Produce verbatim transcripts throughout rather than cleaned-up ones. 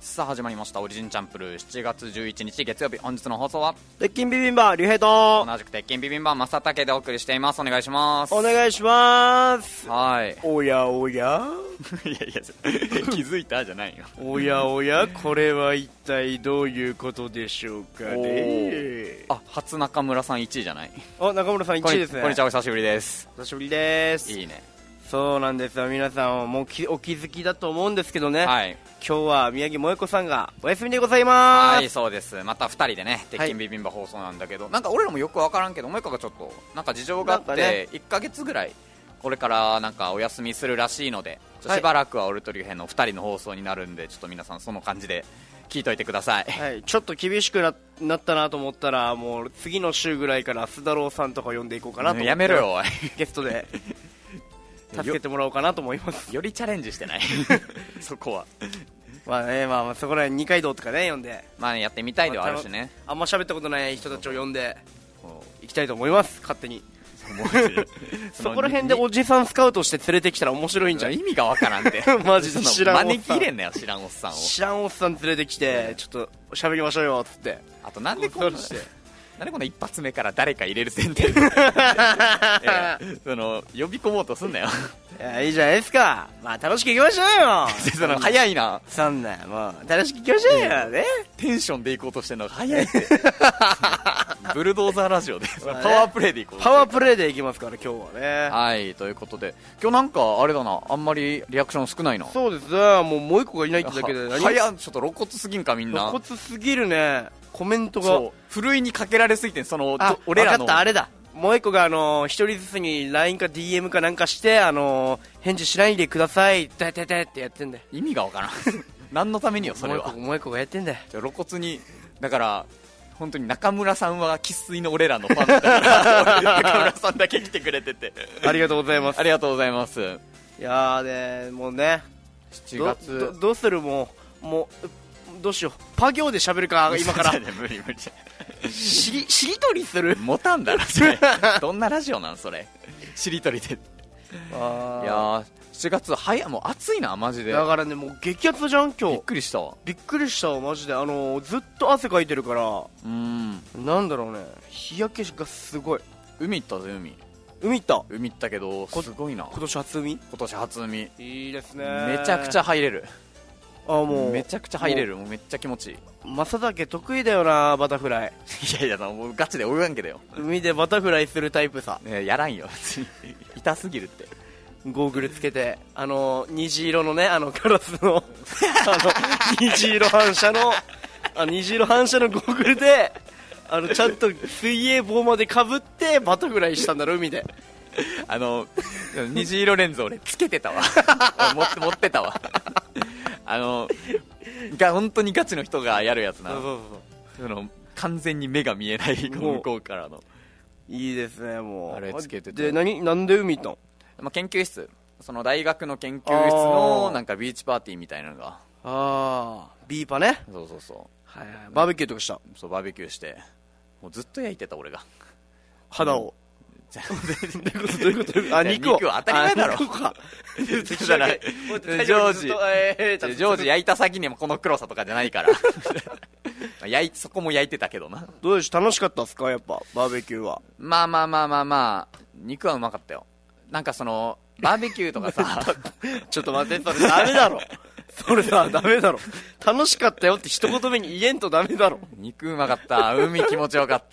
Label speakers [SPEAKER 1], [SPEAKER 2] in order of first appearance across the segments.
[SPEAKER 1] さあ始まりましたオリジンチャンプルーしちがつじゅういちにち月曜日、本日の放送は
[SPEAKER 2] 鉄筋ビビンバ竜兵と
[SPEAKER 1] 同じく鉄筋ビビンバ正竹でお送りしています。お願いします。
[SPEAKER 2] お願いします。
[SPEAKER 1] はい。
[SPEAKER 2] おやおや
[SPEAKER 1] いやいや気づいたじゃないよ。
[SPEAKER 2] おやおや、これは一体どういうことでしょうかね。
[SPEAKER 1] あ、初中村さんいちいじゃない。
[SPEAKER 2] あ、中村さんいちいですね。
[SPEAKER 1] こんにちは、お久しぶりです。
[SPEAKER 2] 久しぶりです。
[SPEAKER 1] いいね。
[SPEAKER 2] そうなんですよ。皆さんもうきお気づきだと思うんですけどね、
[SPEAKER 1] はい、
[SPEAKER 2] 今日は宮城萌子さんがお休みでございます。
[SPEAKER 1] はい、そうです。またふたりでね鉄筋ビビンバ放送なんだけど、はい、なんか俺らもよく分からんけど萌子がちょっとなんか事情があって、ね、いっかげつぐらいこれからなんかお休みするらしいので、しばらくは俺と竜兵のふたりの放送になるんで、ちょっと皆さんその感じで聞いといてください。
[SPEAKER 2] はい、ちょっと厳しく な, なったなと思ったら、もう次の週ぐらいから須田郎さんとか呼んでいこうかなと思って、
[SPEAKER 1] やめろよおい
[SPEAKER 2] ゲストで助けてもらおうかなと思います。
[SPEAKER 1] よ, よりチャレンジしてないそこは
[SPEAKER 2] まあね、まあ、そこらへん二階堂とかね呼んで、
[SPEAKER 1] まあね、やってみたいではあるしね、
[SPEAKER 2] まあ、あんま喋ったことない人たちを呼んでいきたいと思います。勝手にそこら辺でおじさんスカウトして連れてきたら面白いんじゃん。
[SPEAKER 1] 意味がわからんて
[SPEAKER 2] マジで知らんおっさん
[SPEAKER 1] 招き入れんなよ、知らんおっさんを。
[SPEAKER 2] 知らんおっさん連れてきてちょっと喋りましょうよっつって。
[SPEAKER 1] あとなんでこんななんでこの一発目から誰か入れる前提でその呼び込もうとすんなよ。
[SPEAKER 2] いや、いいじゃないですか。まあ楽しくいきましょうよ
[SPEAKER 1] その早いな、
[SPEAKER 2] そんなもう楽しくいきましょうよね。
[SPEAKER 1] テンションでいこうとしてるのが早いってブルドーザーラジオでパワープレイでいこう。
[SPEAKER 2] パワープレイでいきますから今日はね。
[SPEAKER 1] はい、ということで今日なんかあれだな、あんまりリアクション少ないな。
[SPEAKER 2] そうですね、もうもう一個がいないってだけで。
[SPEAKER 1] 早っ、ちょっと露骨すぎんかみんな。
[SPEAKER 2] 露骨すぎるね、コメントが。
[SPEAKER 1] そう、ふるいにかけられすぎて、その
[SPEAKER 2] 俺らの分かった、あれだ、もう一個があの一人ずつに ライン か ディーエム かなんかしてあの返事しないでくださいてててってやってんだよ。
[SPEAKER 1] 意味がわからん何のためによそれは。
[SPEAKER 2] もう一個がやってんだよ。
[SPEAKER 1] じゃ露骨にだから本当に中村さんは生粋の俺らのファンだから中村さんだけ来てくれてて
[SPEAKER 2] ありがとうございます。
[SPEAKER 1] ありがとうございます。
[SPEAKER 2] いやーね、もうね
[SPEAKER 1] しちがつ
[SPEAKER 2] ど, ど, どうする、もうもうどうしよう、パ行で喋るか今から
[SPEAKER 1] 無理無理
[SPEAKER 2] しりしりとりする
[SPEAKER 1] 持たんだろそれどんなラジオなんそれ、しりとりで。あいやーしちがつ早い、もう暑いなマジで。
[SPEAKER 2] だからね、もう激アツじゃん今日。
[SPEAKER 1] びっくりしたわ。
[SPEAKER 2] びっくりしたわマジで。あのー、ずっと汗かいてるから、う
[SPEAKER 1] ーん、
[SPEAKER 2] なんだろうね、日焼けがすごい。
[SPEAKER 1] 海行ったぜ。海
[SPEAKER 2] 海行った
[SPEAKER 1] 海行ったけどすごいな。
[SPEAKER 2] 今年初海。
[SPEAKER 1] 今年初海
[SPEAKER 2] いいですね。
[SPEAKER 1] めちゃくちゃ入れる。
[SPEAKER 2] あ、もう
[SPEAKER 1] めちゃくちゃ入れる。もうめっちゃ気持ちいい。
[SPEAKER 2] 正竹得意だよな、バタフライ。
[SPEAKER 1] いやいや、もうガチで泳がんけだよ。
[SPEAKER 2] 海でバタフライするタイプさ。
[SPEAKER 1] ね、やらんよ痛すぎるって。
[SPEAKER 2] ゴーグルつけて、あの虹色のね、あのガラスのあの虹色反射のあの虹色反射のゴーグルで、あのちゃんと水泳帽までかぶってバタフライしたんだろ海で。
[SPEAKER 1] あの虹色レンズ俺つけてたわ持って持ってたわあのが本当にガチの人がやるやつな。そうそうそう、その完全に目が見えない向こうからの。
[SPEAKER 2] いいですね、もう
[SPEAKER 1] あれつけてて。
[SPEAKER 2] で、何なんで海行ったの？
[SPEAKER 1] まあ、研究室、その大学の研究室のなんかビーチパーティーみたいなのが。あ
[SPEAKER 2] あ、ビーパね。
[SPEAKER 1] そうそうそう、
[SPEAKER 2] はいはい、バーベキューとかした。
[SPEAKER 1] そう、バーベキューしてもうずっと焼いてた俺が
[SPEAKER 2] 肌を。どういうこと？あ、肉を。
[SPEAKER 1] 肉は当たり前だろ。
[SPEAKER 2] 肉か。
[SPEAKER 1] だから常時常時焼いた先にもこの黒さとかじゃないから焼いそこも焼いてたけどな。
[SPEAKER 2] どうでし楽しかったっすか、やっぱバーベキューは。
[SPEAKER 1] まあまあまあまあまあ、肉はうまかったよ。なんかそのバーベキューとかさ
[SPEAKER 2] ちょっと待って、それダメだろそれさダメだろ。楽しかったよって一言目に言えんとダメだろ。
[SPEAKER 1] 肉うまかった、海気持ちよかった。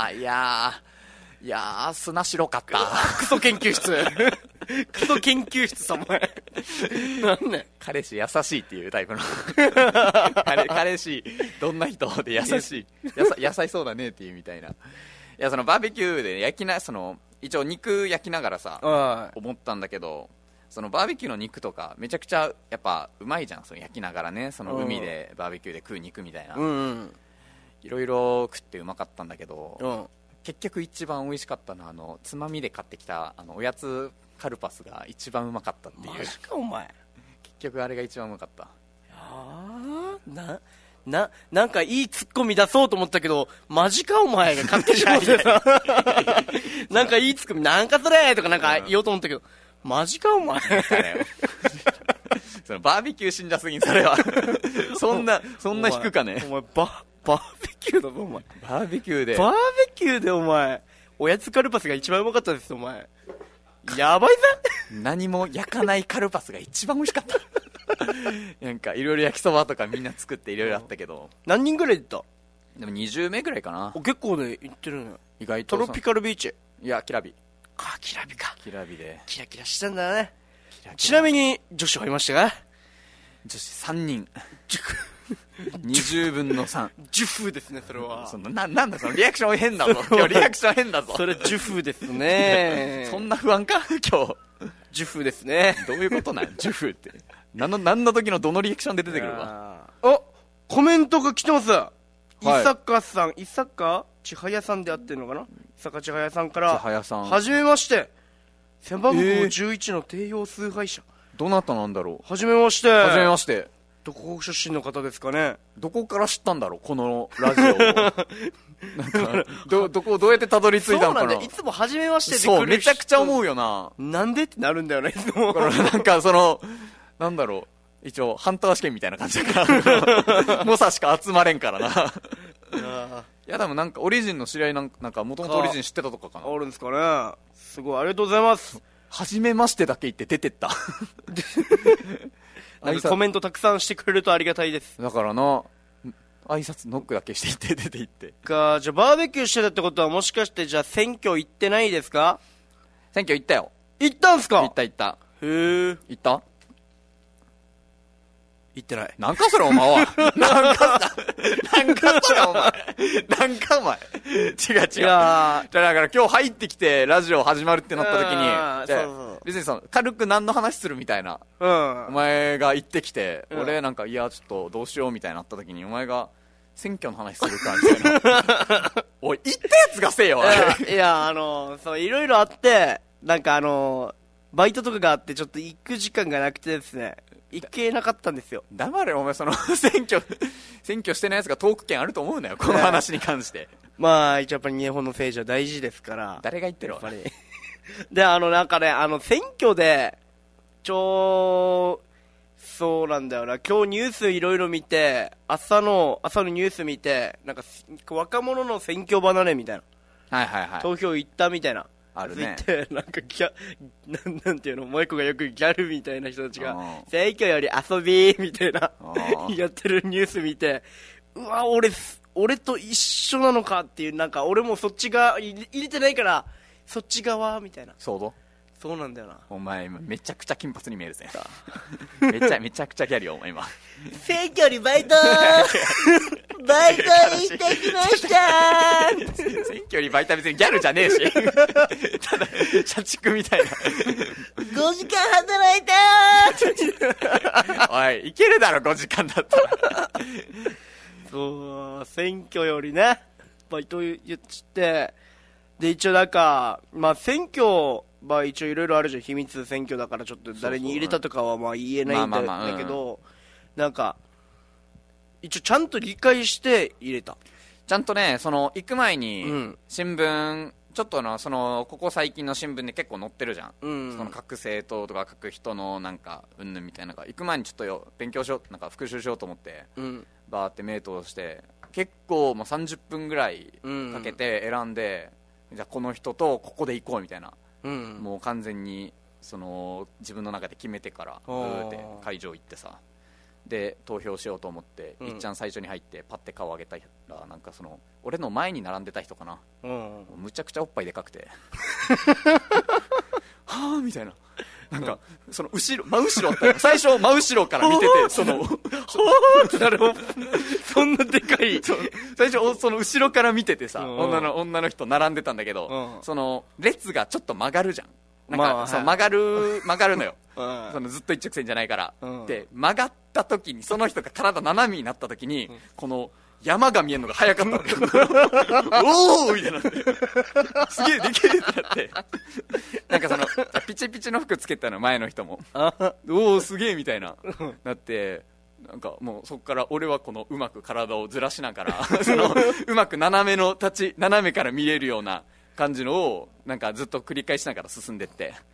[SPEAKER 1] いやーいやー砂白かった。
[SPEAKER 2] クソ研究室クソ研究室さ、お前なんねん。
[SPEAKER 1] 彼氏優しいっていうタイプの彼, 彼氏どんな人で優しいやさ優しそうだねっていうみたいな。いや、そのバーベキューで焼きな、その一応肉焼きながらさ思ったんだけど、そのバーベキューの肉とかめちゃくちゃやっぱうまいじゃん、その焼きながらね、その海でバーベキューで食う肉みたいな、うんうん、いろいろ食ってうまかったんだけど、うん、結局一番美味しかったのはあのつまみで買ってきたあのおやつカルパスが一番うまかったっていう。
[SPEAKER 2] マジかお前。
[SPEAKER 1] 結局あれが一番うまかった。
[SPEAKER 2] あーなななんかいいツッコミ出そうと思ったけど、マジかお前が勝手にしまってさなんかいいツッコミなんかそれとかなんか言おうと思ったけど、マジかお前
[SPEAKER 1] そのバーベキュー信者すぎんそれはそんなそんな引くかね。
[SPEAKER 2] お前ババーベキューだぞお前。
[SPEAKER 1] バーベキューで
[SPEAKER 2] バーベキューでお前おやつカルパスが一番うまかったですお前。やばいぜ。
[SPEAKER 1] 何も焼かないカルパスが一番美味しかったなんかいろいろ焼きそばとかみんな作っていろいろあったけど、
[SPEAKER 2] 何人ぐらい行った？
[SPEAKER 1] でもにじゅうめいぐらいかな。
[SPEAKER 2] お結構ね行ってるね。
[SPEAKER 1] 意外と
[SPEAKER 2] トロピカルビーチ。
[SPEAKER 1] いやキラビ
[SPEAKER 2] あキラビか。
[SPEAKER 1] キラビで
[SPEAKER 2] キラキラしてんだね。
[SPEAKER 1] キラキラ
[SPEAKER 2] ちなみに女子はいましたか？
[SPEAKER 1] 女子さんにんにじゅうぶんのさん。
[SPEAKER 2] ジュフですねそれは。
[SPEAKER 1] そのななんだそのリアクション変だぞ今日リアクション変だぞ
[SPEAKER 2] それジュフですね
[SPEAKER 1] そんな不安か今日。
[SPEAKER 2] ジュフですね。
[SPEAKER 1] どういうことなんジュフって何の何の時のどのリアクションで出てくるか。
[SPEAKER 2] あコメントが来てます。伊
[SPEAKER 1] はい
[SPEAKER 2] 坂さん、伊坂千早さんでやってるのかな。伊坂千早さんから
[SPEAKER 1] 千早さん
[SPEAKER 2] はじめまして背番号
[SPEAKER 1] えー
[SPEAKER 2] じゅういちの低用崇拝者。
[SPEAKER 1] どなたなんだろう。
[SPEAKER 2] はじめまして。
[SPEAKER 1] はじめまして
[SPEAKER 2] どこ出身の方ですかね。
[SPEAKER 1] どこから知ったんだろうこのラジオをなんかどどこどうやってたどり着いたのかな。
[SPEAKER 2] そうなんだ。いつもはじめましてで
[SPEAKER 1] そう
[SPEAKER 2] 来る
[SPEAKER 1] めちゃくちゃ思
[SPEAKER 2] う。
[SPEAKER 1] うよな。
[SPEAKER 2] なんでってなるんだよねいつも。
[SPEAKER 1] このなんかそのなんだろう一応ハンター試験みたいな感じだから猛者しか集まれんからな。
[SPEAKER 2] あ
[SPEAKER 1] いやでもなんかオリジンの知り合いなんなんかもともとオリジン知ってたとかかな。
[SPEAKER 2] あるんですかね。すごいありがとうございます。
[SPEAKER 1] 初めましてだけ言って出てった
[SPEAKER 2] あのコメントたくさんしてくれるとありがたいです。
[SPEAKER 1] だからな挨拶ノックだけしていって出て行って
[SPEAKER 2] かじゃあバーベキューしてたってことはもしかしてじゃあ選挙行ってないですか。
[SPEAKER 1] 選挙行ったよ。
[SPEAKER 2] 行ったんすか。
[SPEAKER 1] 行った行った
[SPEAKER 2] へえ。
[SPEAKER 1] 行った
[SPEAKER 2] 行ってない。
[SPEAKER 1] なんかそれお前はなんかさなんかそれお前なんかお前違う違う。
[SPEAKER 2] いやー
[SPEAKER 1] じゃあだから今日入ってきてラジオ始まるってなった時に
[SPEAKER 2] あー
[SPEAKER 1] じゃあ
[SPEAKER 2] そうそう
[SPEAKER 1] 別にその軽く何の話するみたいな
[SPEAKER 2] うん
[SPEAKER 1] お前が言ってきて、
[SPEAKER 2] うん
[SPEAKER 1] 俺なんかいやちょっとどうしようみたいになった時にお前が選挙の話するかみたいなおい言ったやつがせえよおい
[SPEAKER 2] いやいやあのそういろいろあってなんかあのバイトとかがあってちょっと行く時間がなくてですね行けなかったんですよ。
[SPEAKER 1] 黙れお前その選挙選挙してないやつがトーク権あると思うなよこの話に関して
[SPEAKER 2] まあ一応やっぱり日本の政治は大事ですから
[SPEAKER 1] 誰が言ってるわ
[SPEAKER 2] やっぱりであのなんかねあの選挙でちょそうなんだよな今日ニュースいろいろ見て朝の朝のニュース見てなんか若者の選挙離れみたいな、
[SPEAKER 1] はいはいはい
[SPEAKER 2] 投票行ったみたいな
[SPEAKER 1] あるね
[SPEAKER 2] ついてなんかギャなんなんていうのもう一個がよくギャルみたいな人たちが
[SPEAKER 1] うん
[SPEAKER 2] 選挙より遊びみたいな
[SPEAKER 1] うん
[SPEAKER 2] やってるニュース見てうわ俺俺と一緒なのかっていうなんか俺もそっちが入れ入れてないからそっち側みたいな
[SPEAKER 1] そうぞ
[SPEAKER 2] そうなんだよな
[SPEAKER 1] お前今めちゃくちゃ金髪に見えるぜめちゃめちゃくちゃギャルよお前今
[SPEAKER 2] 選挙にバイトバイト行ってきました
[SPEAKER 1] 選挙にバイトは別にギャルじゃねえしただ社畜みたいな
[SPEAKER 2] ごじかん働いた
[SPEAKER 1] おいいけるだろごじかんだったら
[SPEAKER 2] そう選挙よりねバイト言ってで一応なんかまあ選挙まあ一応いろいろあるじゃん秘密選挙だからちょっと誰に入れたとかはまあ言えないんだ
[SPEAKER 1] まあまあまあ
[SPEAKER 2] だけどなんか一応ちゃんと理解して入れた。
[SPEAKER 1] ちゃんとねその行く前
[SPEAKER 2] う
[SPEAKER 1] に
[SPEAKER 2] ん
[SPEAKER 1] 新聞ちょっとのそのここ最近の新聞で結構載ってるじゃん、
[SPEAKER 2] うん
[SPEAKER 1] その各政党とか各人のなんかうんぬんみたいなのが行く前にちょっとよ勉強しようなんか復習しようと思って
[SPEAKER 2] うん
[SPEAKER 1] バーって目通して結構もうさんじゅっぷんぐらい
[SPEAKER 2] うん
[SPEAKER 1] かけて選んで、じゃあこの人とここで行こうみたいな、
[SPEAKER 2] うん
[SPEAKER 1] もう完全にその自分の中で決めてからブ
[SPEAKER 2] あー
[SPEAKER 1] ーって会場行ってさで投票しようと思って、
[SPEAKER 2] うん
[SPEAKER 1] いっちゃん最初に入ってパッて顔上げたらなんかその俺の前に並んでた人かな、
[SPEAKER 2] うん
[SPEAKER 1] もうむちゃくちゃおっぱいでかくてはぁみたいななんか、その後ろ真後ろあったよ最初真後ろから見ててそのはぁってなる
[SPEAKER 2] そんなでかい
[SPEAKER 1] そう最初その後ろから見ててさ、
[SPEAKER 2] うん
[SPEAKER 1] 女の女の人並んでたんだけど、
[SPEAKER 2] うん
[SPEAKER 1] その列がちょっと曲がるじゃんなんか、
[SPEAKER 2] まあはい
[SPEAKER 1] そう曲がる曲がるのよ
[SPEAKER 2] うん
[SPEAKER 1] そのずっと一直線じゃないから、
[SPEAKER 2] うん
[SPEAKER 1] で曲がった時にその人が体斜めになった時に、この山が見えるのが早かったのよおーみたいになってすげえでけえってなってなんかそのピチピチの服つけたの前の人もおおすげえみたいななってなんかもうそこから俺はこのうまく体をずらしながらそのうまく斜めの立ち斜めから見えるような感じのをなんかずっと繰り返しながら進んでって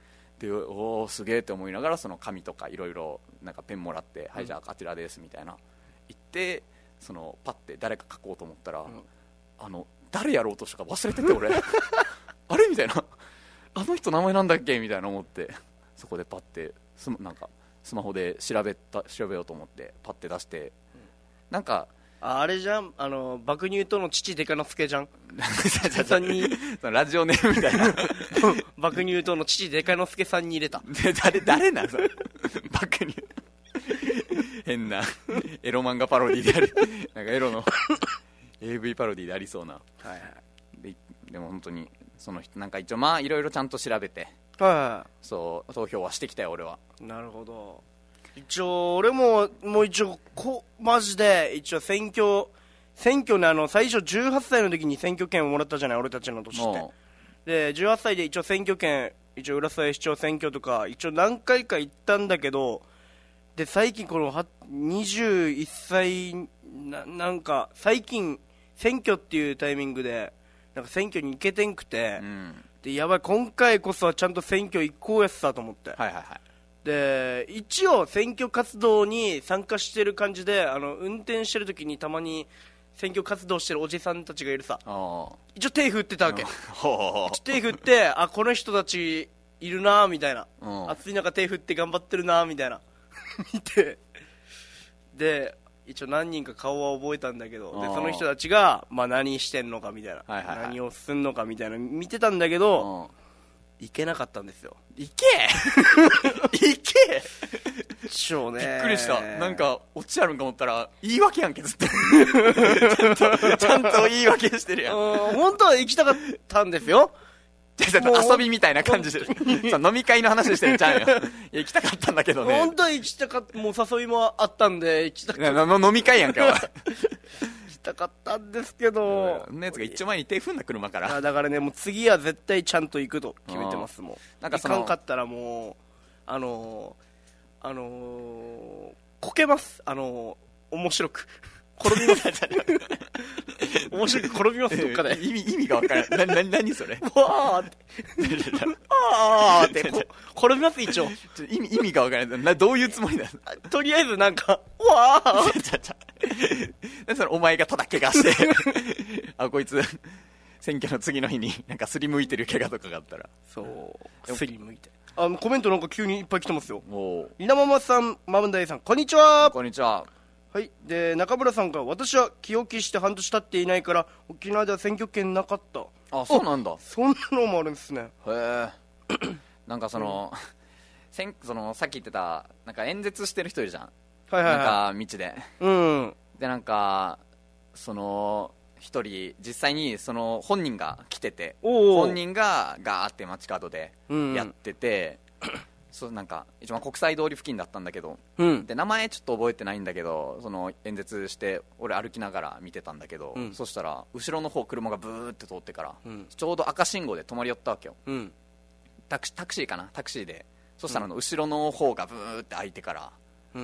[SPEAKER 1] でおおすげえって思いながらその紙とかいろいろなんかペンもらって、うん、はいじゃああちらですみたいな言ってそのパッて誰か書こうと思ったら、うん、あの誰やろうとしたか忘れてて俺あれみたいなあの人名前なんだっけみたいな思ってそこでパッてスなんかスマホで調べた調べようと思ってパッて出して、うん、なんか
[SPEAKER 2] あれじゃんあの爆乳との父デカノスケじゃん
[SPEAKER 1] さんにラジオネームみたいな
[SPEAKER 2] 爆乳との父デカノスケさんに入れた
[SPEAKER 1] 誰誰なんそれ爆乳変なエロ漫画パロディであるなんかエロの エーブイ パロディでありそうな、はいはい、で, でも本当にその人なんか一応まあいろいろちゃんと調べて、はいはい、そう投票はしてきたよ俺は。
[SPEAKER 2] なるほど。一応俺ももう一応こマジで一応選挙選挙ねあの最初じゅうはっさいの時に選挙権をもらったじゃない俺たちの年ってでじゅうはっさいで一応選挙権一応浦添市長選挙とか一応何回か行ったんだけどで最近このにじゅういっさい な, なんか最近選挙っていうタイミングでなんか選挙に行けてんくて、うん、でやばい今回こそはちゃんと選挙行こうやつだと思って、はいはいはい、で一応選挙活動に参加してる感じであの運転してる時にたまに選挙活動してるおじさんたちがいるさ一応手振ってたわけ手振ってあこの人たちいるなみたいな暑い中手振って頑張ってるなみたいな見てで一応何人か顔は覚えたんだけどでその人たちが、まあ、何してんのかみたいな、はいはいはい、何をすんのかみたいな見てたんだけど行けなかったんですよ。
[SPEAKER 1] 行け行け
[SPEAKER 2] ちょね
[SPEAKER 1] びっくりした。なんかオチあるんか思ったら言い訳やんけずっとちゃんとちゃんと言い訳してるやん。
[SPEAKER 2] 本当は行きたかったんですよ。
[SPEAKER 1] 遊びみたいな感じで飲み会の話してるんちゃうよ行きたかったんだけどね
[SPEAKER 2] 本当は行きたかったもう誘いもあったんで行きたかった
[SPEAKER 1] 飲み会やんか
[SPEAKER 2] 行きたかったんですけど
[SPEAKER 1] そんなやつが一丁前に手踏んだ車から
[SPEAKER 2] だからねもう次は絶対ちゃんと行くと決めてますもんなんかその行かんかったらもうあのー、あのー、こけますあのー、面白く転びます面白く転びますどっかで
[SPEAKER 1] 意味意味が分からないな何それ
[SPEAKER 2] わーってあーってこ転びます一応
[SPEAKER 1] 意味意味が分からないなどういうつもりだ
[SPEAKER 2] とりあえずなんかわー
[SPEAKER 1] ちゃちゃそのお前がただ怪我してあこいつ選挙の次の日になんかすりむいてる怪我とかがあったら
[SPEAKER 2] そうすりむいてあコメントなんか急にいっぱい来てますよりなママさんマムダイさんこんにちは
[SPEAKER 1] こんにちは
[SPEAKER 2] はい、で中村さんから私は気を気して半年経っていないから沖縄では選挙権なかった。
[SPEAKER 1] あそうなんだ
[SPEAKER 2] そんなのもあるんですね。
[SPEAKER 1] へえなんかその、うん、選そのさっき言ってたなんか演説してる人いるじゃん、はいはいはい、なんか道で、うん、でなんかその一人実際にその本人が来てておうおう本人がガーって街角でやってて、うんそうなんか一番国際通り付近だったんだけど、うん、で名前ちょっと覚えてないんだけどその演説して俺歩きながら見てたんだけど、うん、そしたら後ろの方車がブーって通ってから、うん、ちょうど赤信号で止まり寄ったわけよ、うん、タクシタクシーかなタクシーでそしたらの後ろの方がブーって開いてから、うん、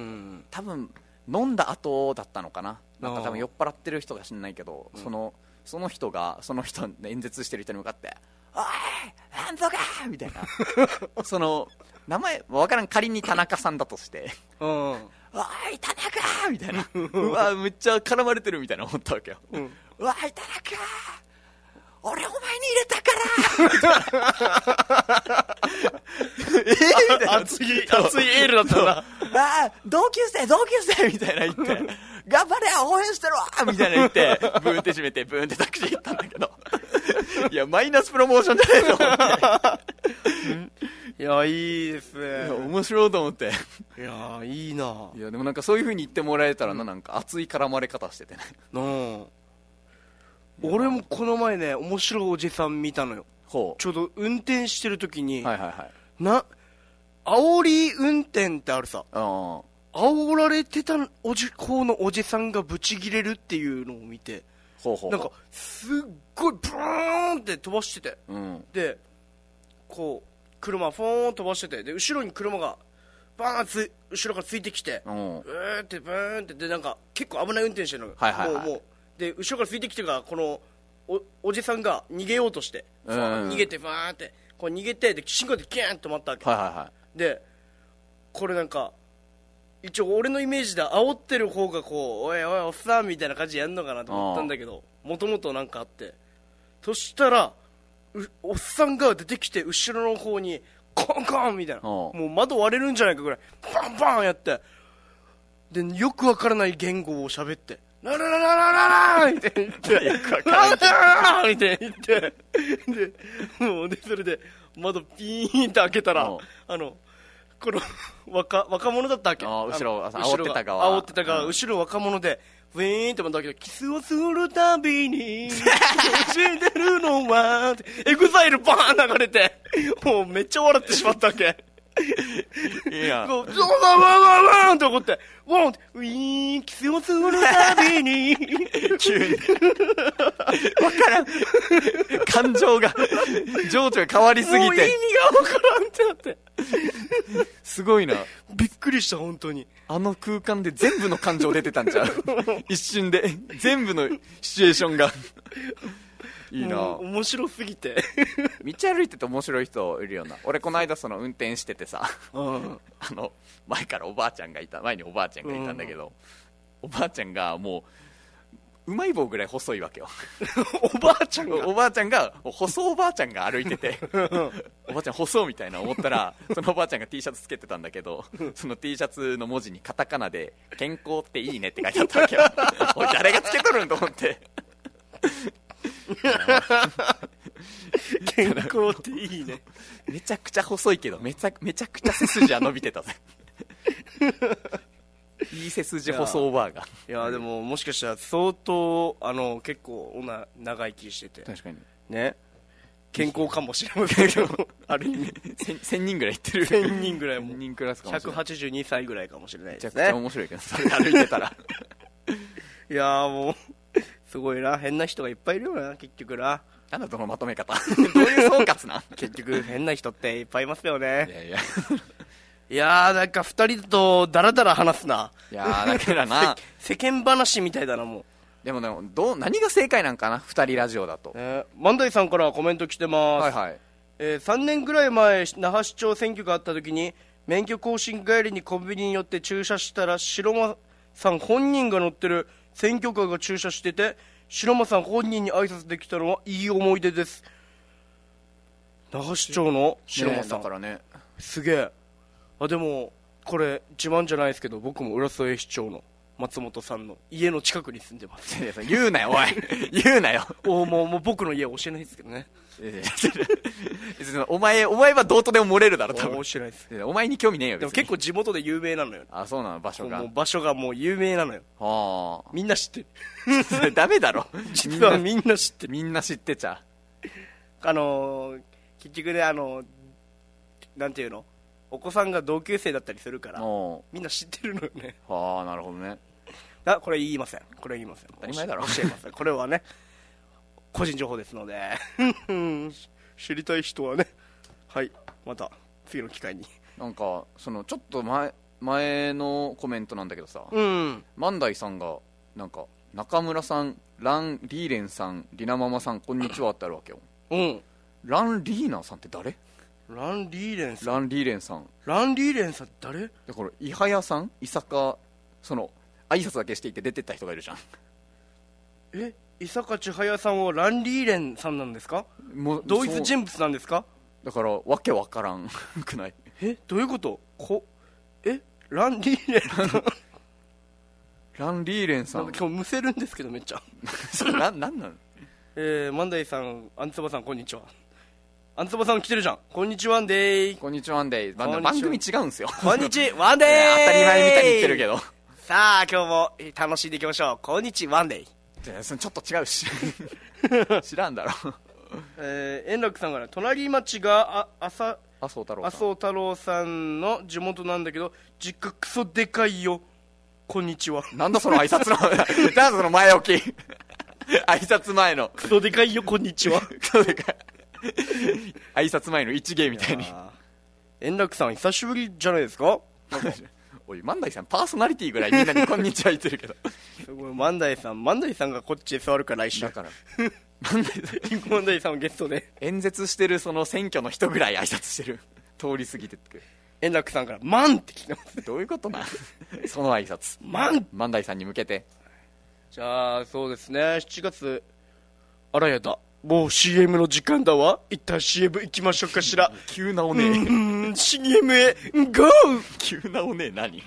[SPEAKER 1] 多分飲んだ後だったのかななんか多分酔っ払ってる人か知んないけど、そのその人がその人演説してる人に向かっておいなんとかみたいなその名前分からん仮に田中さんだとしてうん、おい田中みたいなうわめっちゃ絡まれてるみたいな思ったわけよ、うん、うわい田中俺お前に入れたからえー、みたいな
[SPEAKER 2] 熱い熱いエールだったな
[SPEAKER 1] あ同級生同級生みたいな言って頑張れ応援してるわみたいな言ってブーンって閉めてブーンってタクシー行ったんだけどいやマイナスプロモーションじゃないと思って
[SPEAKER 2] いやいいですね
[SPEAKER 1] いや面白いと思って
[SPEAKER 2] いやいいない
[SPEAKER 1] やでもなんかそういう風に言ってもらえたらな、うん、なんか熱い絡まれ方しててねうん
[SPEAKER 2] 俺もこの前ね面白いおじさん見たのよほうちょうど運転してる時に、はいはいはい、な煽り運転ってあるさあ煽られてたおじ方のおじさんがブチギレるっていうのを見てほうほうなんかすっごいブーンって飛ばしてて、うん、でこう車フォーン飛ばしててで後ろに車がバーンつ後ろからついてきてうーってブーンってでなんか結構危ない運転してるの、はいはいはい、もうもうで後ろからついてきてからこの お, おじさんが逃げようとして、うん、逃げてバーンってこう逃げてで信号でギャーンと止まったわけ、
[SPEAKER 1] はいはいはい。
[SPEAKER 2] でこれなんか一応俺のイメージで煽ってる方がこうおいおいおっさんみたいな感じでやんのかなと思ったんだけど、もともとなんかあって、そしたらおっさんが出てきて後ろの方にコンコンみたいな、もう窓割れるんじゃないかぐらいバンバンやって、でよくわからない言語を喋ってラララララララみたいな言ってよくわからないみたいな言ってでもうでそれで窓ピーンと開けたらあのこの 若, 若者だったわけ、
[SPEAKER 1] あ後ろ煽ってた側
[SPEAKER 2] 煽ってた側、うん、後ろ若者でウィーンって思ったけど、キスをするたびに教えてるのはエグザイルバーン流れてもうめっちゃ笑ってしまったわけいやこうワンワンワンワンって怒ってワンウィーンキスをするたびに
[SPEAKER 1] 急にわからん感情が情緒が変わりすぎてもう意
[SPEAKER 2] 味がわからんってなって
[SPEAKER 1] すごいな、
[SPEAKER 2] びっくりした本当に。
[SPEAKER 1] あの空間で全部の感情出てたんちゃう一瞬で全部のシチュエーションがいいな、
[SPEAKER 2] 面白すぎて
[SPEAKER 1] 道歩いてて面白い人いるよな。俺この間その運転しててさ、うん、あの前からおばあちゃんがいた前におばあちゃんがいたんだけど、うん、おばあちゃんがもううまい棒ぐらい細いわけよ
[SPEAKER 2] おばあちゃんが
[SPEAKER 1] おばあちゃんが細おばあちゃんが歩いてておばあちゃん細みたいな思ったらそのおばあちゃんが T シャツつけてたんだけど、その T シャツの文字にカタカナで健康っていいねって書いてあったわけよおい誰がつけとるんと思って
[SPEAKER 2] 健康っていいね
[SPEAKER 1] めちゃくちゃ細いけどめちゃ、めちゃくちゃ背筋は伸びてたぜいい背筋細おばあが。
[SPEAKER 2] いやでももしかしたら相当あの結構おな長生きしてて
[SPEAKER 1] 確かに
[SPEAKER 2] ね健康かもしれませんけどある意味
[SPEAKER 1] せんにんぐらいいってる
[SPEAKER 2] せんにんぐらいも
[SPEAKER 1] せんにんクラスかもしれない
[SPEAKER 2] ひゃくはちじゅうにさいぐらいかもしれないですね。
[SPEAKER 1] めちゃくちゃ面白いけどそれ歩いてたら
[SPEAKER 2] いやもうすごいな、変な人がいっぱいいるよな結局な。
[SPEAKER 1] なんだそのまとめ方どういう総括なん
[SPEAKER 2] 結局変な人っていっぱいいますよね。
[SPEAKER 1] いやいや
[SPEAKER 2] いやーなんかふたりとダラダラ話すな。
[SPEAKER 1] いやーだからな
[SPEAKER 2] 世間話みたいだなもう。
[SPEAKER 1] でもでもどう何が正解なんかなふたりラジオだと、
[SPEAKER 2] えー、万代さんからコメント来てます、はいはい、えー、さんねんぐらい前那覇市長選挙があった時に免許更新帰りにコンビニに寄って駐車したら白間さん本人が乗ってる選挙カーが駐車してて白間さん本人に挨拶できたのはいい思い出です。那覇市長の白間さん、
[SPEAKER 1] ね、だからね
[SPEAKER 2] すげえ。あでもこれ自慢じゃないですけど僕も浦添市長の松本さんの家の近くに住んでます。
[SPEAKER 1] いや言うなよおい言うなよ
[SPEAKER 2] おもうもう僕の家は教えないですけどね。
[SPEAKER 1] お前お前はどうとでも漏れるだろ多分。
[SPEAKER 2] 教えないです。
[SPEAKER 1] お前に興味ねえよ。
[SPEAKER 2] でも結構地元で有名なのよ。
[SPEAKER 1] あそうなの場所が。
[SPEAKER 2] もう場所がもう有名なのよ。はあみんな知ってる
[SPEAKER 1] ダメだろ
[SPEAKER 2] 実はみんな知ってる
[SPEAKER 1] みんな知ってちゃ
[SPEAKER 2] あのー、結局ねあのー、なんていうのお子さんが同級生だったりするからみんな知ってるのよね。
[SPEAKER 1] はあなるほどね。
[SPEAKER 2] あこれ言いませんこれ言いません
[SPEAKER 1] 当たり前だろ
[SPEAKER 2] 教えませんこれはね個人情報ですので知りたい人はねはいまた次の機会に。
[SPEAKER 1] なんかそのちょっと前前のコメントなんだけどさ、
[SPEAKER 2] うん、
[SPEAKER 1] 万代さんがなんか中村さんランリーレンさんリナママさんこんにちはってあるわけよ。
[SPEAKER 2] うん
[SPEAKER 1] ランリーナさんって誰？
[SPEAKER 2] ランリーレンさん
[SPEAKER 1] ランリーレンさん
[SPEAKER 2] ランリーレンさん誰？
[SPEAKER 1] だから伊早屋さん伊坂その挨拶だけしていて出てった人がいるじゃん。
[SPEAKER 2] え伊坂千早さんをランリーレンさんなんですか？もう同一人物なんですか？
[SPEAKER 1] だからわけわからんくない？
[SPEAKER 2] えどういうことこえランリーレンさん
[SPEAKER 1] ランリーレンさん
[SPEAKER 2] 今日むせるんですけどめっちゃ
[SPEAKER 1] それな、なんなん
[SPEAKER 2] えー、万代さんアンツバさんこんにちは。アンツバさん来てるじゃん。こんにちはんでー
[SPEAKER 1] こんにちはんでー、まあ、番組違うんすよ
[SPEAKER 2] こんにちはんでー
[SPEAKER 1] 当たり前みたいに言ってるけど
[SPEAKER 2] さあ今日も楽しんでいきましょう。こんにちはんで
[SPEAKER 1] ーそれちょっと違うし知らんだろ
[SPEAKER 2] えー、円楽さんがね隣町があ朝
[SPEAKER 1] 麻生太郎さん
[SPEAKER 2] 麻生太郎さんの地元なんだけど実家クソでかいよこんにちは。
[SPEAKER 1] なんだその挨拶のなんだその前置き挨拶前の
[SPEAKER 2] クソでかいよこんにちは
[SPEAKER 1] クソでかい挨拶前の一芸みたいに。
[SPEAKER 2] 円楽さん久しぶりじゃないですか
[SPEAKER 1] おい万代さんパーソナリティぐらいみんなにこんにちは言ってるけど
[SPEAKER 2] すごい万代さん万代さんがこっちへ座るから来週
[SPEAKER 1] だから
[SPEAKER 2] リンゴ問題さんもゲストで
[SPEAKER 1] 演説してるその選挙の人ぐらい挨拶してる。通り過ぎてってくる。
[SPEAKER 2] 円楽さんからマンって来てます。
[SPEAKER 1] どういうことなその挨拶
[SPEAKER 2] マン
[SPEAKER 1] 万代さんに向けて。
[SPEAKER 2] じゃあそうですね、しちがつ、あらやだ、もう シーエム の時間だわ。一旦 シーエム 行きましょうかしら。
[SPEAKER 1] 急なおねえ。
[SPEAKER 2] うーん シーエム へ ゴー。
[SPEAKER 1] 急なおねえ何。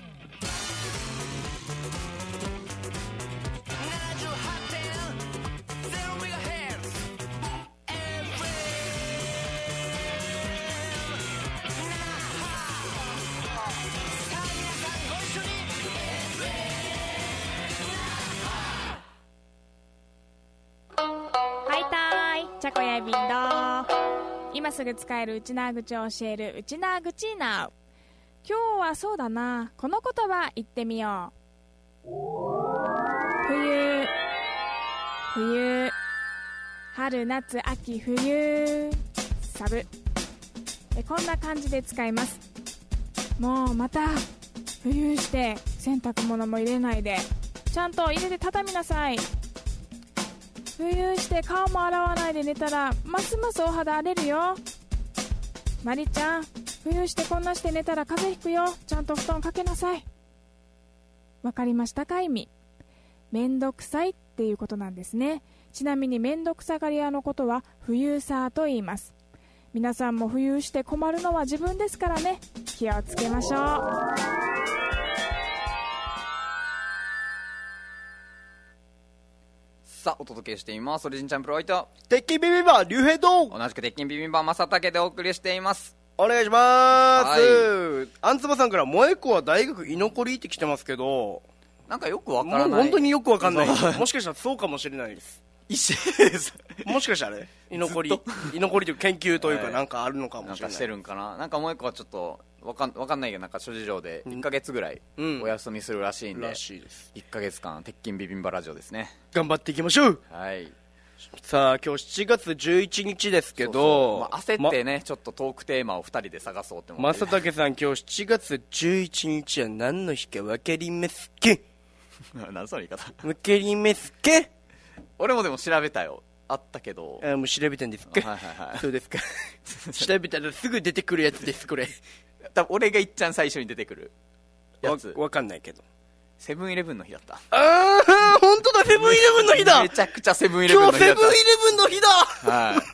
[SPEAKER 3] はいたーい、チャコやびんどー。今すぐ使えるうちなー口を教えるうちなー口なう。今日はそうだな、この言葉言ってみよう。冬、冬、春夏秋冬、サブ。えこんな感じで使います。もうまた冬して洗濯物も入れないで、ちゃんと入れて畳みなさい。冬して顔も洗わないで寝たらますますお肌荒れるよ。マリちゃん、冬してこんなして寝たら風邪ひくよ。ちゃんと布団かけなさい。わかりましたか？意味。めんどくさいっていうことなんですね。ちなみにめんどくさがり屋のことは冬さと言います。皆さんも冬して困るのは自分ですからね。気をつけましょう。
[SPEAKER 1] さあお届けしていますオリジンちゃんプロワイト、
[SPEAKER 2] 鉄筋ビビンバ竜兵と
[SPEAKER 1] 同じく鉄筋ビビンバ正竹でお送りしています。
[SPEAKER 2] お願いします、
[SPEAKER 1] は
[SPEAKER 2] あんつばさんから萌子は大学居残りって来てますけど、
[SPEAKER 1] なんかよくわからない。
[SPEAKER 2] もう本当によくわかんない。
[SPEAKER 1] そう
[SPEAKER 2] もしかしたらそうかもしれないです。
[SPEAKER 1] 一緒です。
[SPEAKER 2] もしかしたらね、居残り
[SPEAKER 1] ずっ
[SPEAKER 2] 居残りという研究というか
[SPEAKER 1] はい
[SPEAKER 2] なんかあるのかもしれない。
[SPEAKER 1] なんかしてるんかな。なんかもう一個はちょっとわかん、わかんないけど、なんか諸事情でいっかげつぐらい
[SPEAKER 2] うん
[SPEAKER 1] お休みするらしいんで、
[SPEAKER 2] らしいです。
[SPEAKER 1] いっかげつかん鉄筋ビビンバラジオですね。
[SPEAKER 2] 頑張っていきましょう。
[SPEAKER 1] はい。
[SPEAKER 2] さあ今日しちがつじゅういちにちですけ
[SPEAKER 1] そう
[SPEAKER 2] ど、
[SPEAKER 1] そうまあ、焦ってね、ちょっとトークテーマをふたりで探そうって思って。
[SPEAKER 2] 正竹さん、今日しちがつじゅういちにちは何の日か分かりますか？
[SPEAKER 1] 何その言い方。
[SPEAKER 2] 分かりますか？
[SPEAKER 1] 俺もでも調べたよ。あったけど。
[SPEAKER 2] あ、もう調べたんですか？
[SPEAKER 1] はいはいはい。
[SPEAKER 2] そうですか。調べたらすぐ出てくるやつです、これ。
[SPEAKER 1] 多分俺がいっちゃん最初に出てくるや
[SPEAKER 2] わ
[SPEAKER 1] つ。
[SPEAKER 2] わかんないけど。
[SPEAKER 1] セブンイレブンの日だった。
[SPEAKER 2] あー、本当だ、セブンイレブンの日だ。
[SPEAKER 1] めちゃくちゃセブンイレブンの
[SPEAKER 2] 今
[SPEAKER 1] 日だった。
[SPEAKER 2] 日セブンイレブンの日だ。
[SPEAKER 1] はい。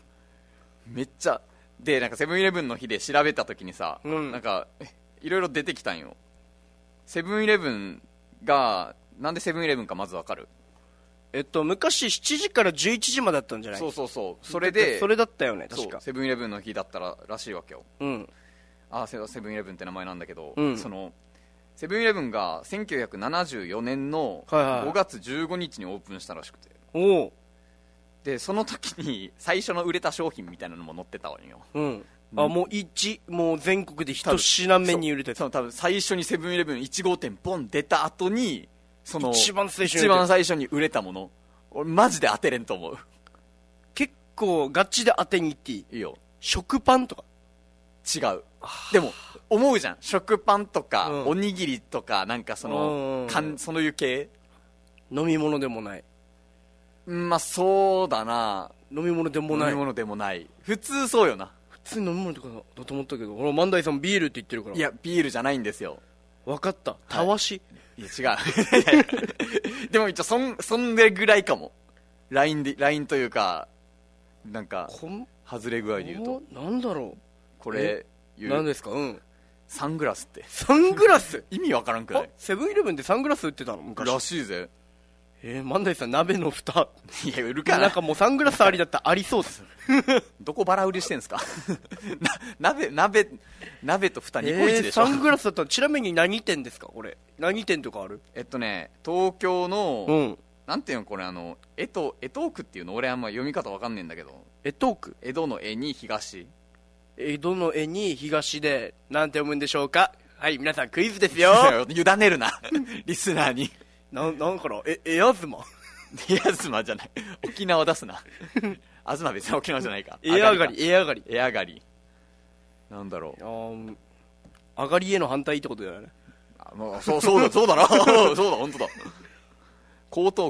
[SPEAKER 1] めっちゃ。で、なんかセブンイレブンの日で調べたときにさ、
[SPEAKER 2] うん
[SPEAKER 1] なんか、えいろいろ出てきたんよ。セブンイレブンが、なんでセブンイレブンかまずわかる？
[SPEAKER 2] えっと、昔しちじからじゅういちじまでだったんじゃない？
[SPEAKER 1] そうそうそう。それで、
[SPEAKER 2] それだったよね、
[SPEAKER 1] そう
[SPEAKER 2] 確か。
[SPEAKER 1] セブンイレブンの日だったららしいわけよ。
[SPEAKER 2] うん。
[SPEAKER 1] あセセブンイレブンって名前なんだけど、
[SPEAKER 2] うん
[SPEAKER 1] そのセブンイレブンがせんきゅうひゃくななじゅうよねんの
[SPEAKER 2] はいはい
[SPEAKER 1] ごがつじゅうごにちにオープンしたらしくて、
[SPEAKER 2] おお。
[SPEAKER 1] でその時に最初の売れた商品みたいなのも載ってたわよ。
[SPEAKER 2] うん。あ、もう一、もう全国で一品目に売れてた。
[SPEAKER 1] その多分最初にセブンイレブンいち号店ボン出た後にその
[SPEAKER 2] 一番最初に売れてる
[SPEAKER 1] 一番最初に売れたもの、俺マジで当てれんと思う。
[SPEAKER 2] 結構ガチで当てに行っていい？
[SPEAKER 1] いいよ。
[SPEAKER 2] 食パンとか。
[SPEAKER 1] 違う。でも思うじゃん、食パンとか、
[SPEAKER 2] うん
[SPEAKER 1] おにぎりとかなんかそ
[SPEAKER 2] うん
[SPEAKER 1] のかんそういう系。
[SPEAKER 2] 飲み物でもない。
[SPEAKER 1] うんまあそうだな。
[SPEAKER 2] 飲み物でもない。
[SPEAKER 1] 飲み物でもない。普通そうよな。
[SPEAKER 2] 普通に飲み物とかだと思ったけど、ほら、万代さんビールって言ってるから。
[SPEAKER 1] いやビールじゃないんですよ。
[SPEAKER 2] わかった。たわし。
[SPEAKER 1] いや違う。でも一応そんそんでぐらいかも。ラインでラインというかなんか
[SPEAKER 2] こん、
[SPEAKER 1] 外れ具合で言うと
[SPEAKER 2] おなんだろ
[SPEAKER 1] これ
[SPEAKER 2] う。
[SPEAKER 1] 言う
[SPEAKER 2] 何ですか？うん。
[SPEAKER 1] サングラスって
[SPEAKER 2] サングラス
[SPEAKER 1] 意味わからんくな
[SPEAKER 2] あ
[SPEAKER 1] い？
[SPEAKER 2] セブンイレブンでサングラス売ってたの昔。
[SPEAKER 1] らしいぜ。
[SPEAKER 2] えー、万代さん鍋の蓋。
[SPEAKER 1] いや売るかな。
[SPEAKER 2] なんかもうサングラスありだったらありそうです。
[SPEAKER 1] どこバラ売りしてんすか？な鍋鍋鍋と蓋にこいち
[SPEAKER 2] えー、
[SPEAKER 1] でしょ。
[SPEAKER 2] サングラスだったらちなみに何店ですかこれ？何店とかある？
[SPEAKER 1] えっとね東京の、
[SPEAKER 2] うん。
[SPEAKER 1] なんていうのこれあの江東江東区っていうの俺あんま読み方わかんねえんだけど、
[SPEAKER 2] 江東区。
[SPEAKER 1] 江戸の江に東。
[SPEAKER 2] 江戸の江に東で何て読むんでしょうか？はい、皆さんクイズですよ。
[SPEAKER 1] 委ねるなリスナーに。
[SPEAKER 2] な、なんから、え、エアズマ
[SPEAKER 1] エアズマじゃない、沖縄出すな。東別に沖縄じゃないか。
[SPEAKER 2] エア上がり、エア上がり。
[SPEAKER 1] エアガリなんだろう。
[SPEAKER 2] あー上がりへの反対ってことだよね。
[SPEAKER 1] あもうそうそうだそうだなそうだ本当だ。江東区って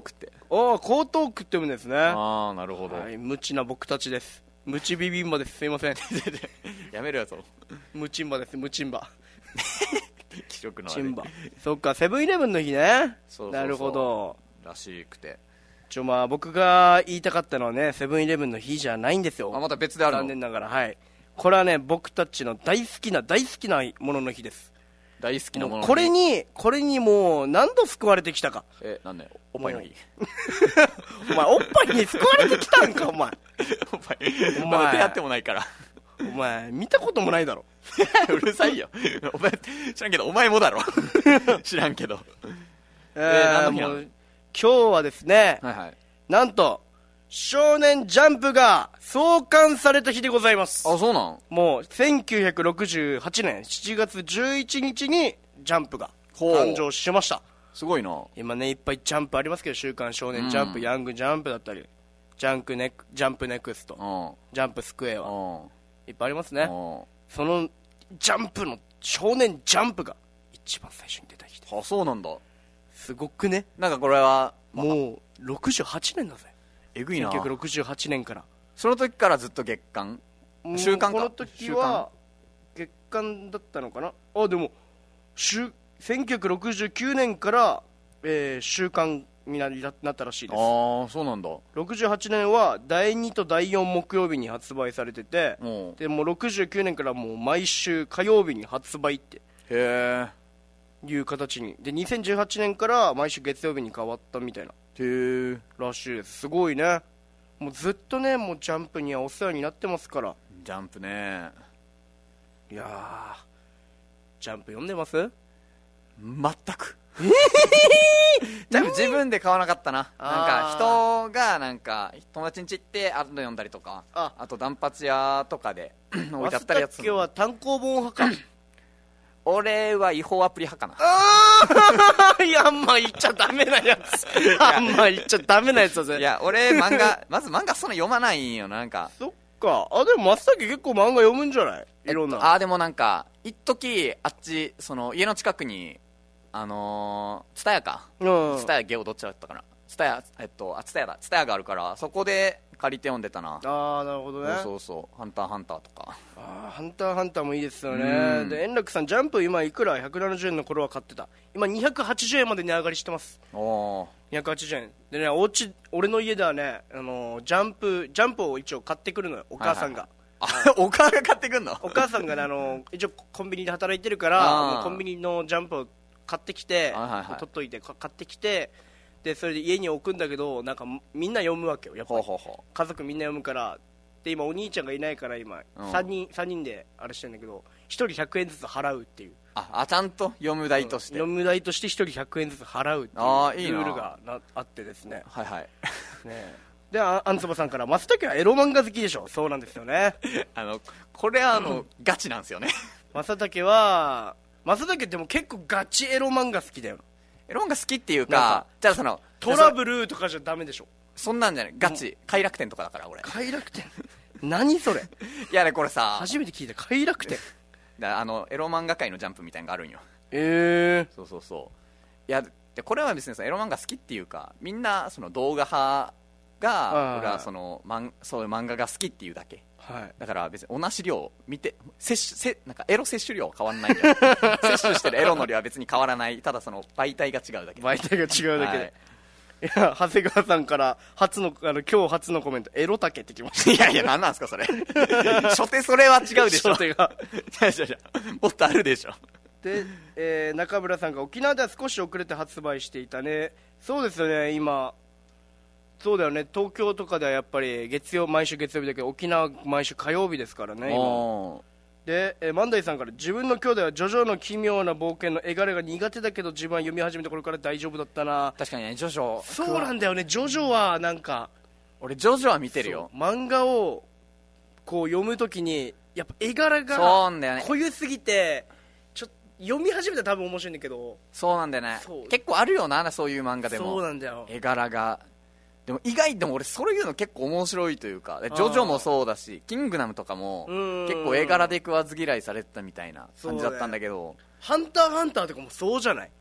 [SPEAKER 2] ああ、江東区って読むんですね。
[SPEAKER 1] ああ、なるほど、
[SPEAKER 2] はい、無知な僕たちです。無知ビビンバです。すいません。
[SPEAKER 1] やめるやつを
[SPEAKER 2] 無チンバです。無チンバ
[SPEAKER 1] 気色の悪い
[SPEAKER 2] チンバ。そっか、セブンイレブンの日ね。
[SPEAKER 1] そうそうそう、
[SPEAKER 2] なるほど
[SPEAKER 1] らしくて、
[SPEAKER 2] ちょまあ僕が言いたかったのはね、セブンイレブンの日じゃないんですよ。
[SPEAKER 1] あ、また別であるの。
[SPEAKER 2] 残念ながら、はい、これはね、僕たちの大好きな大好きなものの日です。
[SPEAKER 1] 大好きなものの日。
[SPEAKER 2] これにこれにもう何度救われてきたか。
[SPEAKER 1] え、なんでおっぱいの日
[SPEAKER 2] お前おっぱいに救われてきたんかお前
[SPEAKER 1] おっぱい
[SPEAKER 2] お前
[SPEAKER 1] まだ出会ってもないから
[SPEAKER 2] お前見たこともないだろ
[SPEAKER 1] うるさいよお前知らんけどお前もだろ知らんけど、
[SPEAKER 2] えー
[SPEAKER 1] えー何の日なの。
[SPEAKER 2] もう今日はですね、
[SPEAKER 1] はいはい。
[SPEAKER 2] なんと少年ジャンプが創刊された日でございます。
[SPEAKER 1] あ、そうなん。
[SPEAKER 2] もうせんきゅうひゃくろくじゅうはちねんしちがつじゅういちにちにジャンプが
[SPEAKER 1] ほう
[SPEAKER 2] 誕生しました。
[SPEAKER 1] すごいな。
[SPEAKER 2] 今ねいっぱいジャンプありますけど、週刊少年ジャンプ、
[SPEAKER 1] うん
[SPEAKER 2] ヤングジャンプだったり、ジャンクネクジャンプネクスト、
[SPEAKER 1] うん
[SPEAKER 2] ジャンプスクエア
[SPEAKER 1] う
[SPEAKER 2] は
[SPEAKER 1] ん
[SPEAKER 2] いっぱいありますね。
[SPEAKER 1] うん
[SPEAKER 2] そのジャンプの少年ジャンプが一番最初に出た日で
[SPEAKER 1] あ、そうなんだ。
[SPEAKER 2] すごくね。
[SPEAKER 1] なんかこれは
[SPEAKER 2] もうろくじゅうはちねんだぜ。
[SPEAKER 1] えぐいな。
[SPEAKER 2] せんきゅうひゃくろくじゅうはちねんから
[SPEAKER 1] その時からずっと月刊週刊か。
[SPEAKER 2] この時は月刊だったのかな。あ、でも週せんきゅうひゃくろくじゅうきゅうねんから、えー週刊になりなったらしいです。
[SPEAKER 1] ああ、そうなんだ。
[SPEAKER 2] ろくじゅうはちねんはだいにとだいよん木曜日に発売されてて、
[SPEAKER 1] うん
[SPEAKER 2] でもうろくじゅうきゅうねんからもう毎週火曜日に発売って
[SPEAKER 1] へ
[SPEAKER 2] いう形にで、にせんじゅうはちねんから毎週月曜日に変わったみたいな
[SPEAKER 1] えへえ。
[SPEAKER 2] らしいです。すごいね。もうずっとね、もうジャンプにはお世話になってますから。
[SPEAKER 1] ジャンプね。
[SPEAKER 2] いやー、ジャンプ読んでます？
[SPEAKER 1] 全く多分自分で買わなかったな。なんか人がなんか友達ん家行ってあと読んだりとか、
[SPEAKER 2] あ
[SPEAKER 1] あと断髪屋とかで置いてあったりやつ。
[SPEAKER 2] 今日は単行本派か
[SPEAKER 1] 俺は違法アプリ派かな。
[SPEAKER 2] あーいや、あんま言っちゃダメなやつあんま言っちゃダメなやつだぜ。
[SPEAKER 1] いや俺漫画まず漫画そんな読まないんよ。なんか
[SPEAKER 2] そっか。あ、でも松崎結構漫画読むんじゃない？いろんな、
[SPEAKER 1] えっと、あーでもなんか一時あっちその家の近くにあのー、ツタヤか
[SPEAKER 2] うん
[SPEAKER 1] ツタヤゲオどっちだったかな。ツタヤえっとあツタヤだツタヤがあるからそこで借りて読んでたな。
[SPEAKER 2] ああ、なるほどね。
[SPEAKER 1] そうそうそうハンターハンターとか。
[SPEAKER 2] あーハンターハンターもいいですよ
[SPEAKER 1] う
[SPEAKER 2] ね。
[SPEAKER 1] ん
[SPEAKER 2] で円楽さんジャンプ今いくら？ひゃくななじゅうえんの頃は買ってた。今にひゃくはちじゅうえんまで値上がりしてます。
[SPEAKER 1] おお
[SPEAKER 2] にひゃくはちじゅうえんでね、おうち俺の家ではね、あのージャンプジャンプを一応買ってくるのよ、お母さんが、
[SPEAKER 1] はいはいはい、あお母が買ってくんの。
[SPEAKER 2] お母さんがね、あのー一応コンビニで働いてるから、
[SPEAKER 1] あー
[SPEAKER 2] もうコンビニのジャンプを買ってきて、
[SPEAKER 1] はいはいはい
[SPEAKER 2] 取っといてか買ってきて、でそれで家に置くんだけど、なんかみんな読むわけよ、やっぱり
[SPEAKER 1] ほうほうほ
[SPEAKER 2] 家族みんな読むから。で今お兄ちゃんがいないから今、
[SPEAKER 1] うん
[SPEAKER 2] さんにんさんにんであれしてるんだけど、ひとりひゃくえんずつ払うっていう、
[SPEAKER 1] ああちゃんと読む代として、
[SPEAKER 2] 読む代としてひとりひゃくえんずつ払うっていう
[SPEAKER 1] あーいいな
[SPEAKER 2] ルールがなあってですね。
[SPEAKER 1] はいはい
[SPEAKER 2] ねであアンツバさんから、松崎はエロ漫画好きでしょ。そうなんですよね。
[SPEAKER 1] あのこれはあの、ガチなんですよね。
[SPEAKER 2] 正竹は正竹っても結構ガチエロ漫画好きだよ。
[SPEAKER 1] エロ漫画好きっていう
[SPEAKER 2] なん
[SPEAKER 1] か
[SPEAKER 2] か
[SPEAKER 1] じゃあその
[SPEAKER 2] トラブルとかじゃダメでしょ。
[SPEAKER 1] そんなんじゃないガチ快楽天とかだから俺。
[SPEAKER 2] 快楽天何それ
[SPEAKER 1] いやねこれさ
[SPEAKER 2] 初めて聞いた。快楽天
[SPEAKER 1] だあのエロ漫画界のジャンプみたいなのがあるんよ。
[SPEAKER 2] ええ
[SPEAKER 1] そうそうそういやでこれは別にそのエロ漫画好きっていうかみんなその動画派が
[SPEAKER 2] あー
[SPEAKER 1] 俺はそのマンそういう漫画が好きっていうだけ
[SPEAKER 2] はい。
[SPEAKER 1] だから別に同じ量見て摂取せなんかエロ摂取量は変わらないんだよ摂取してるエロの量は別に変わらない。ただその媒体が違うだけ。
[SPEAKER 2] 媒体が違うだけで、
[SPEAKER 1] はい
[SPEAKER 2] い、や長谷川さんから初のあの今日初のコメント、エロ竹ってきまし
[SPEAKER 1] いやいや何なんすかそれ初手それは違うでしょ。
[SPEAKER 2] 初手が
[SPEAKER 1] いやいやいやもっとあるでしょ。
[SPEAKER 2] で、えー中村さんが沖縄では少し遅れて発売していたね。そうですよね。今そうだよね。東京とかではやっぱり月曜毎週月曜日だけど、沖縄毎週火曜日ですからね今。
[SPEAKER 1] お
[SPEAKER 2] で、えー、万代さんから、自分の兄弟はジョジョの奇妙な冒険の絵柄が苦手だけど自分は読み始めた頃から大丈夫だったな。
[SPEAKER 1] 確かにねジョジョ
[SPEAKER 2] そうなんだよね。ジョジョはなんか
[SPEAKER 1] 俺ジョジョは見てるよ。
[SPEAKER 2] そう漫画をこう読むときにやっぱ絵柄が
[SPEAKER 1] そうなんだよね
[SPEAKER 2] 濃ゆすぎてちょっと読み始めたら多分面白いんだけど。
[SPEAKER 1] そうなんだよね
[SPEAKER 2] そう
[SPEAKER 1] 結構あるよなそういう漫画でも
[SPEAKER 2] そうなんだよ。
[SPEAKER 1] 絵柄がでも意外でも俺そういうの結構面白いというかでジョジョもそうだしキングダムとかも
[SPEAKER 2] うん
[SPEAKER 1] 結構絵柄で食わず嫌いされてたみたいな感じだったんだけど
[SPEAKER 2] ハンターハンターとかもそうじゃない。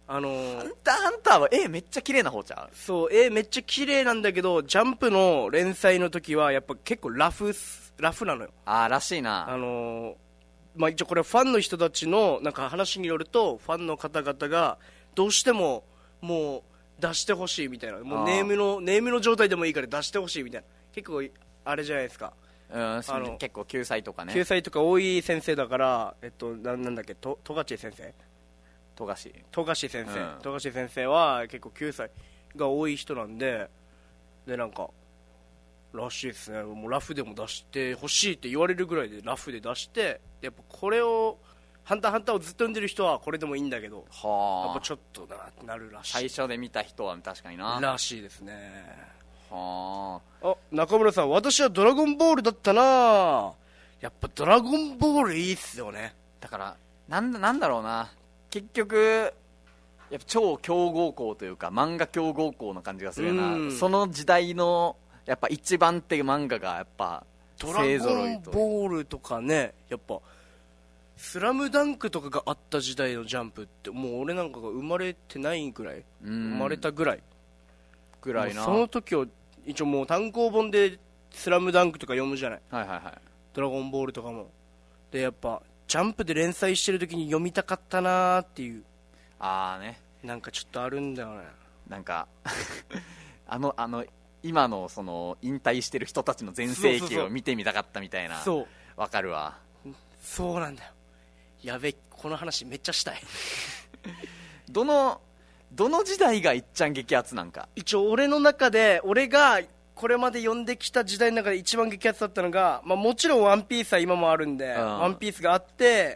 [SPEAKER 2] あのー、
[SPEAKER 1] ハンターハンターは絵めっちゃ綺麗な方ちゃう？
[SPEAKER 2] そう絵めっちゃ綺麗なんだけど、ジャンプの連載の時はやっぱ結構ラフラフなのよ。
[SPEAKER 1] あーらしいな。
[SPEAKER 2] あのーまあ、一応これファンの人たちのなんか話によると、ファンの方々がどうしてももう出してほしいみたいな、もうネームのネームの状態でもいいから出してほしいみたいな、結構あれじゃないですか。
[SPEAKER 1] うん、
[SPEAKER 2] あの
[SPEAKER 1] 結構救済とかね。
[SPEAKER 2] 救済とか多い先生だから、えっと、な, なんだっけと富樫先生
[SPEAKER 1] 富樫
[SPEAKER 2] 富樫先生、
[SPEAKER 1] うん
[SPEAKER 2] 富樫先生は結構救済が多い人なんで、でなんからしいですね。もうラフでも出してほしいって言われるぐらいでラフで出して、でやっぱこれをハンターハンターをずっと読んでる人はこれでもいいんだけど、やっ
[SPEAKER 1] はあ
[SPEAKER 2] ぱちょっとなってなるらしい
[SPEAKER 1] 最初で見た人は確かにな。
[SPEAKER 2] らしいですね。
[SPEAKER 1] は
[SPEAKER 2] あ、中村さん、私はドラゴンボールだったな。やっぱドラゴンボールいいっすよね。
[SPEAKER 1] だからなんだ、なんだろうな、結局やっぱ超強豪校というか漫画強豪校の感じがするよな、
[SPEAKER 2] うん
[SPEAKER 1] その時代のやっぱ一番手漫画がやっぱ
[SPEAKER 2] ドラ
[SPEAKER 1] 勢ぞ
[SPEAKER 2] ゴン
[SPEAKER 1] ろいと。
[SPEAKER 2] ボールとかね、やっぱスラムダンクとかがあった時代のジャンプって、もう俺なんかが生まれてないぐらい、
[SPEAKER 1] うん
[SPEAKER 2] 生まれたぐらい
[SPEAKER 1] ぐらいな。
[SPEAKER 2] もうその時を一応もう単行本でスラムダンクとか読むじゃない、
[SPEAKER 1] はいはいはい。
[SPEAKER 2] ドラゴンボールとかも。でやっぱジャンプで連載してる時に読みたかったなーっていう、
[SPEAKER 1] ああね、
[SPEAKER 2] なんかちょっとあるんだよね。
[SPEAKER 1] なんかあのあの今のその引退してる人たちの全盛期を見てみたかったみたいな。
[SPEAKER 2] そう
[SPEAKER 1] わかるわ。
[SPEAKER 2] そうなんだよ。やべ、この話めっちゃしたい
[SPEAKER 1] どのどの時代がいっちゃん激アツなんか。
[SPEAKER 2] 一応俺の中で、俺がこれまで読んできた時代の中で一番激アツだったのが、まあ、もちろんワンピースは今もあるんで、
[SPEAKER 1] うん
[SPEAKER 2] ワンピースがあって、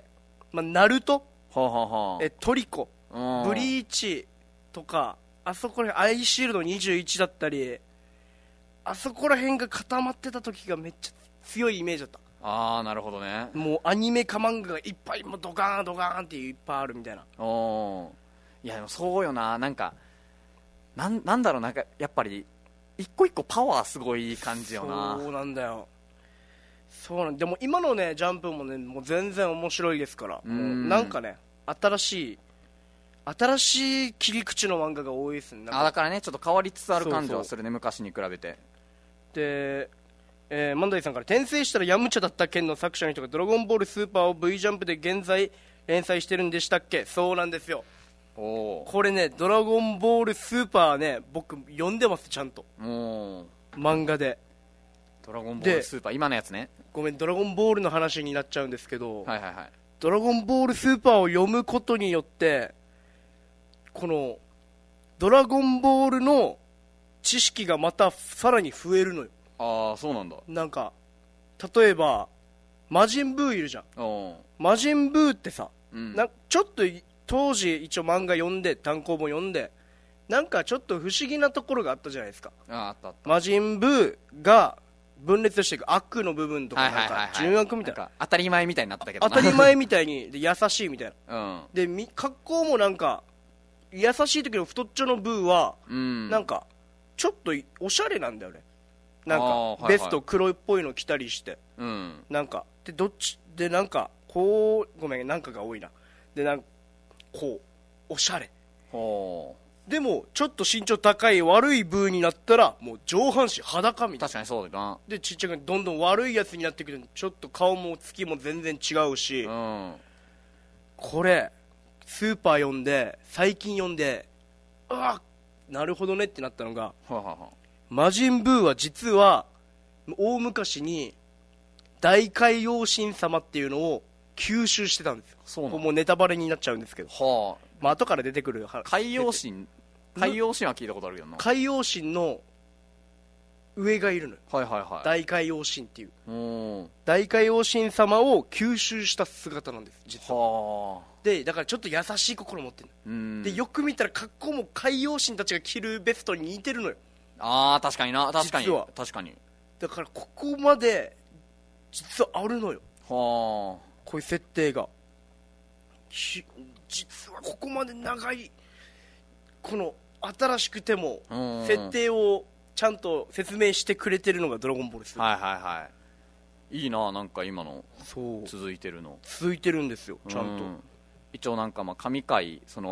[SPEAKER 2] まあ、ナルト、
[SPEAKER 1] ほうほうほう。
[SPEAKER 2] えトリコ、
[SPEAKER 1] うん
[SPEAKER 2] ブリーチとか、あそこら辺アイシールドにじゅういちだったり、あそこら辺が固まってた時がめっちゃ強いイメージだった。
[SPEAKER 1] ああなるほどね。
[SPEAKER 2] もうアニメか漫画がいっぱいもうドカーンドカーンっていっぱいあるみたいな。
[SPEAKER 1] おー、いやでもそうよな、なんかなんなんだろう、なんかやっぱり一個一個パワーすごい感じよな。
[SPEAKER 2] そうなんだよ。そうなんでも今のねジャンプもねもう全然面白いですから、
[SPEAKER 1] うん
[SPEAKER 2] もうなんかね新しい新しい切り口の漫画が多いですね。なんか
[SPEAKER 1] あだからねちょっと変わりつつある感じ
[SPEAKER 2] そうそう
[SPEAKER 1] はするね、昔に比べて。
[SPEAKER 2] で、えー、万代さんから転生したらヤムチャだった件の作者の人がドラゴンボールスーパーを V ジャンプで現在連載してるんでしたっけ。そうなんですよ。
[SPEAKER 1] おお
[SPEAKER 2] これねドラゴンボールスーパーね僕読んでます、ちゃんと
[SPEAKER 1] もう
[SPEAKER 2] 漫画で。
[SPEAKER 1] ドラゴンボール
[SPEAKER 2] で
[SPEAKER 1] スーパー今のやつね。
[SPEAKER 2] ごめんドラゴンボールの話になっちゃうんですけど、
[SPEAKER 1] はいはいはい。
[SPEAKER 2] ドラゴンボールスーパーを読むことによってこのドラゴンボールの知識がまたさらに増えるのよ。
[SPEAKER 1] ああそうなんだ。
[SPEAKER 2] なんか例えば魔人ブーいるじゃん。
[SPEAKER 1] おお
[SPEAKER 2] 魔人ブーってさ、
[SPEAKER 1] うん
[SPEAKER 2] なちょっと当時一応漫画読んで単行本読んでなんかちょっと不思議なところがあったじゃないですか。
[SPEAKER 1] あああったあった。
[SPEAKER 2] 魔人ブーが分裂していく悪の部分とか
[SPEAKER 1] はいは
[SPEAKER 2] ないん
[SPEAKER 1] はいはい
[SPEAKER 2] か純悪みたい
[SPEAKER 1] な
[SPEAKER 2] なん
[SPEAKER 1] か当たり前みたいになったけど
[SPEAKER 2] 当
[SPEAKER 1] な
[SPEAKER 2] たり前みたいにで優しいみたいな
[SPEAKER 1] うん
[SPEAKER 2] でみ格好もなんか優しい時の太っちょのブーは
[SPEAKER 1] うん
[SPEAKER 2] なんかちょっとおしゃれなんだよね。なんか
[SPEAKER 1] あーはいはい
[SPEAKER 2] ベスト黒っぽいの着たりして
[SPEAKER 1] うん
[SPEAKER 2] なんかでどっちでなんかこうごめんなんかが多いなでなんこうおしゃれ
[SPEAKER 1] ほ
[SPEAKER 2] でもちょっと身長高い悪いブーになったらもう上半身裸みたいな
[SPEAKER 1] う確かにそうだな。
[SPEAKER 2] でちっちゃくどんどん悪いやつになってくるちょっと顔も月も全然違うし、
[SPEAKER 1] うん
[SPEAKER 2] これスーパー読んで最近読んでうわなるほどねってなったのが
[SPEAKER 1] ははは
[SPEAKER 2] 魔人ブーは実は大昔に大海王神様っていうのを吸収してたんですよ。
[SPEAKER 1] そうなの
[SPEAKER 2] これもうネタバレになっちゃうんですけど、
[SPEAKER 1] はあ
[SPEAKER 2] まあ後から出てくるは
[SPEAKER 1] 海洋神海洋神は聞いたことあるけどな。
[SPEAKER 2] 海王神の上がいるのよ、
[SPEAKER 1] はいはいはい。
[SPEAKER 2] 大海王神っていう
[SPEAKER 1] うん
[SPEAKER 2] 大海王神様を吸収した姿なんです実は。
[SPEAKER 1] はあ
[SPEAKER 2] でだからちょっと優しい心持ってるの、
[SPEAKER 1] うん
[SPEAKER 2] でよく見たら格好も海王神たちが着るベストに似てるのよ。
[SPEAKER 1] ああ確かにな確かに
[SPEAKER 2] 実は
[SPEAKER 1] 確かに。
[SPEAKER 2] だからここまで実はあるのよ
[SPEAKER 1] は
[SPEAKER 2] こういう設定が。ひ実はここまで長いこの新しくても
[SPEAKER 1] あうん
[SPEAKER 2] 設定をちゃんと説明してくれてるのがドラゴンボールです、
[SPEAKER 1] はいはいはいいいな、なんか今の
[SPEAKER 2] そう
[SPEAKER 1] 続いてるの
[SPEAKER 2] 続いてるんですよちゃんと。
[SPEAKER 1] う一応なんかまあ神回その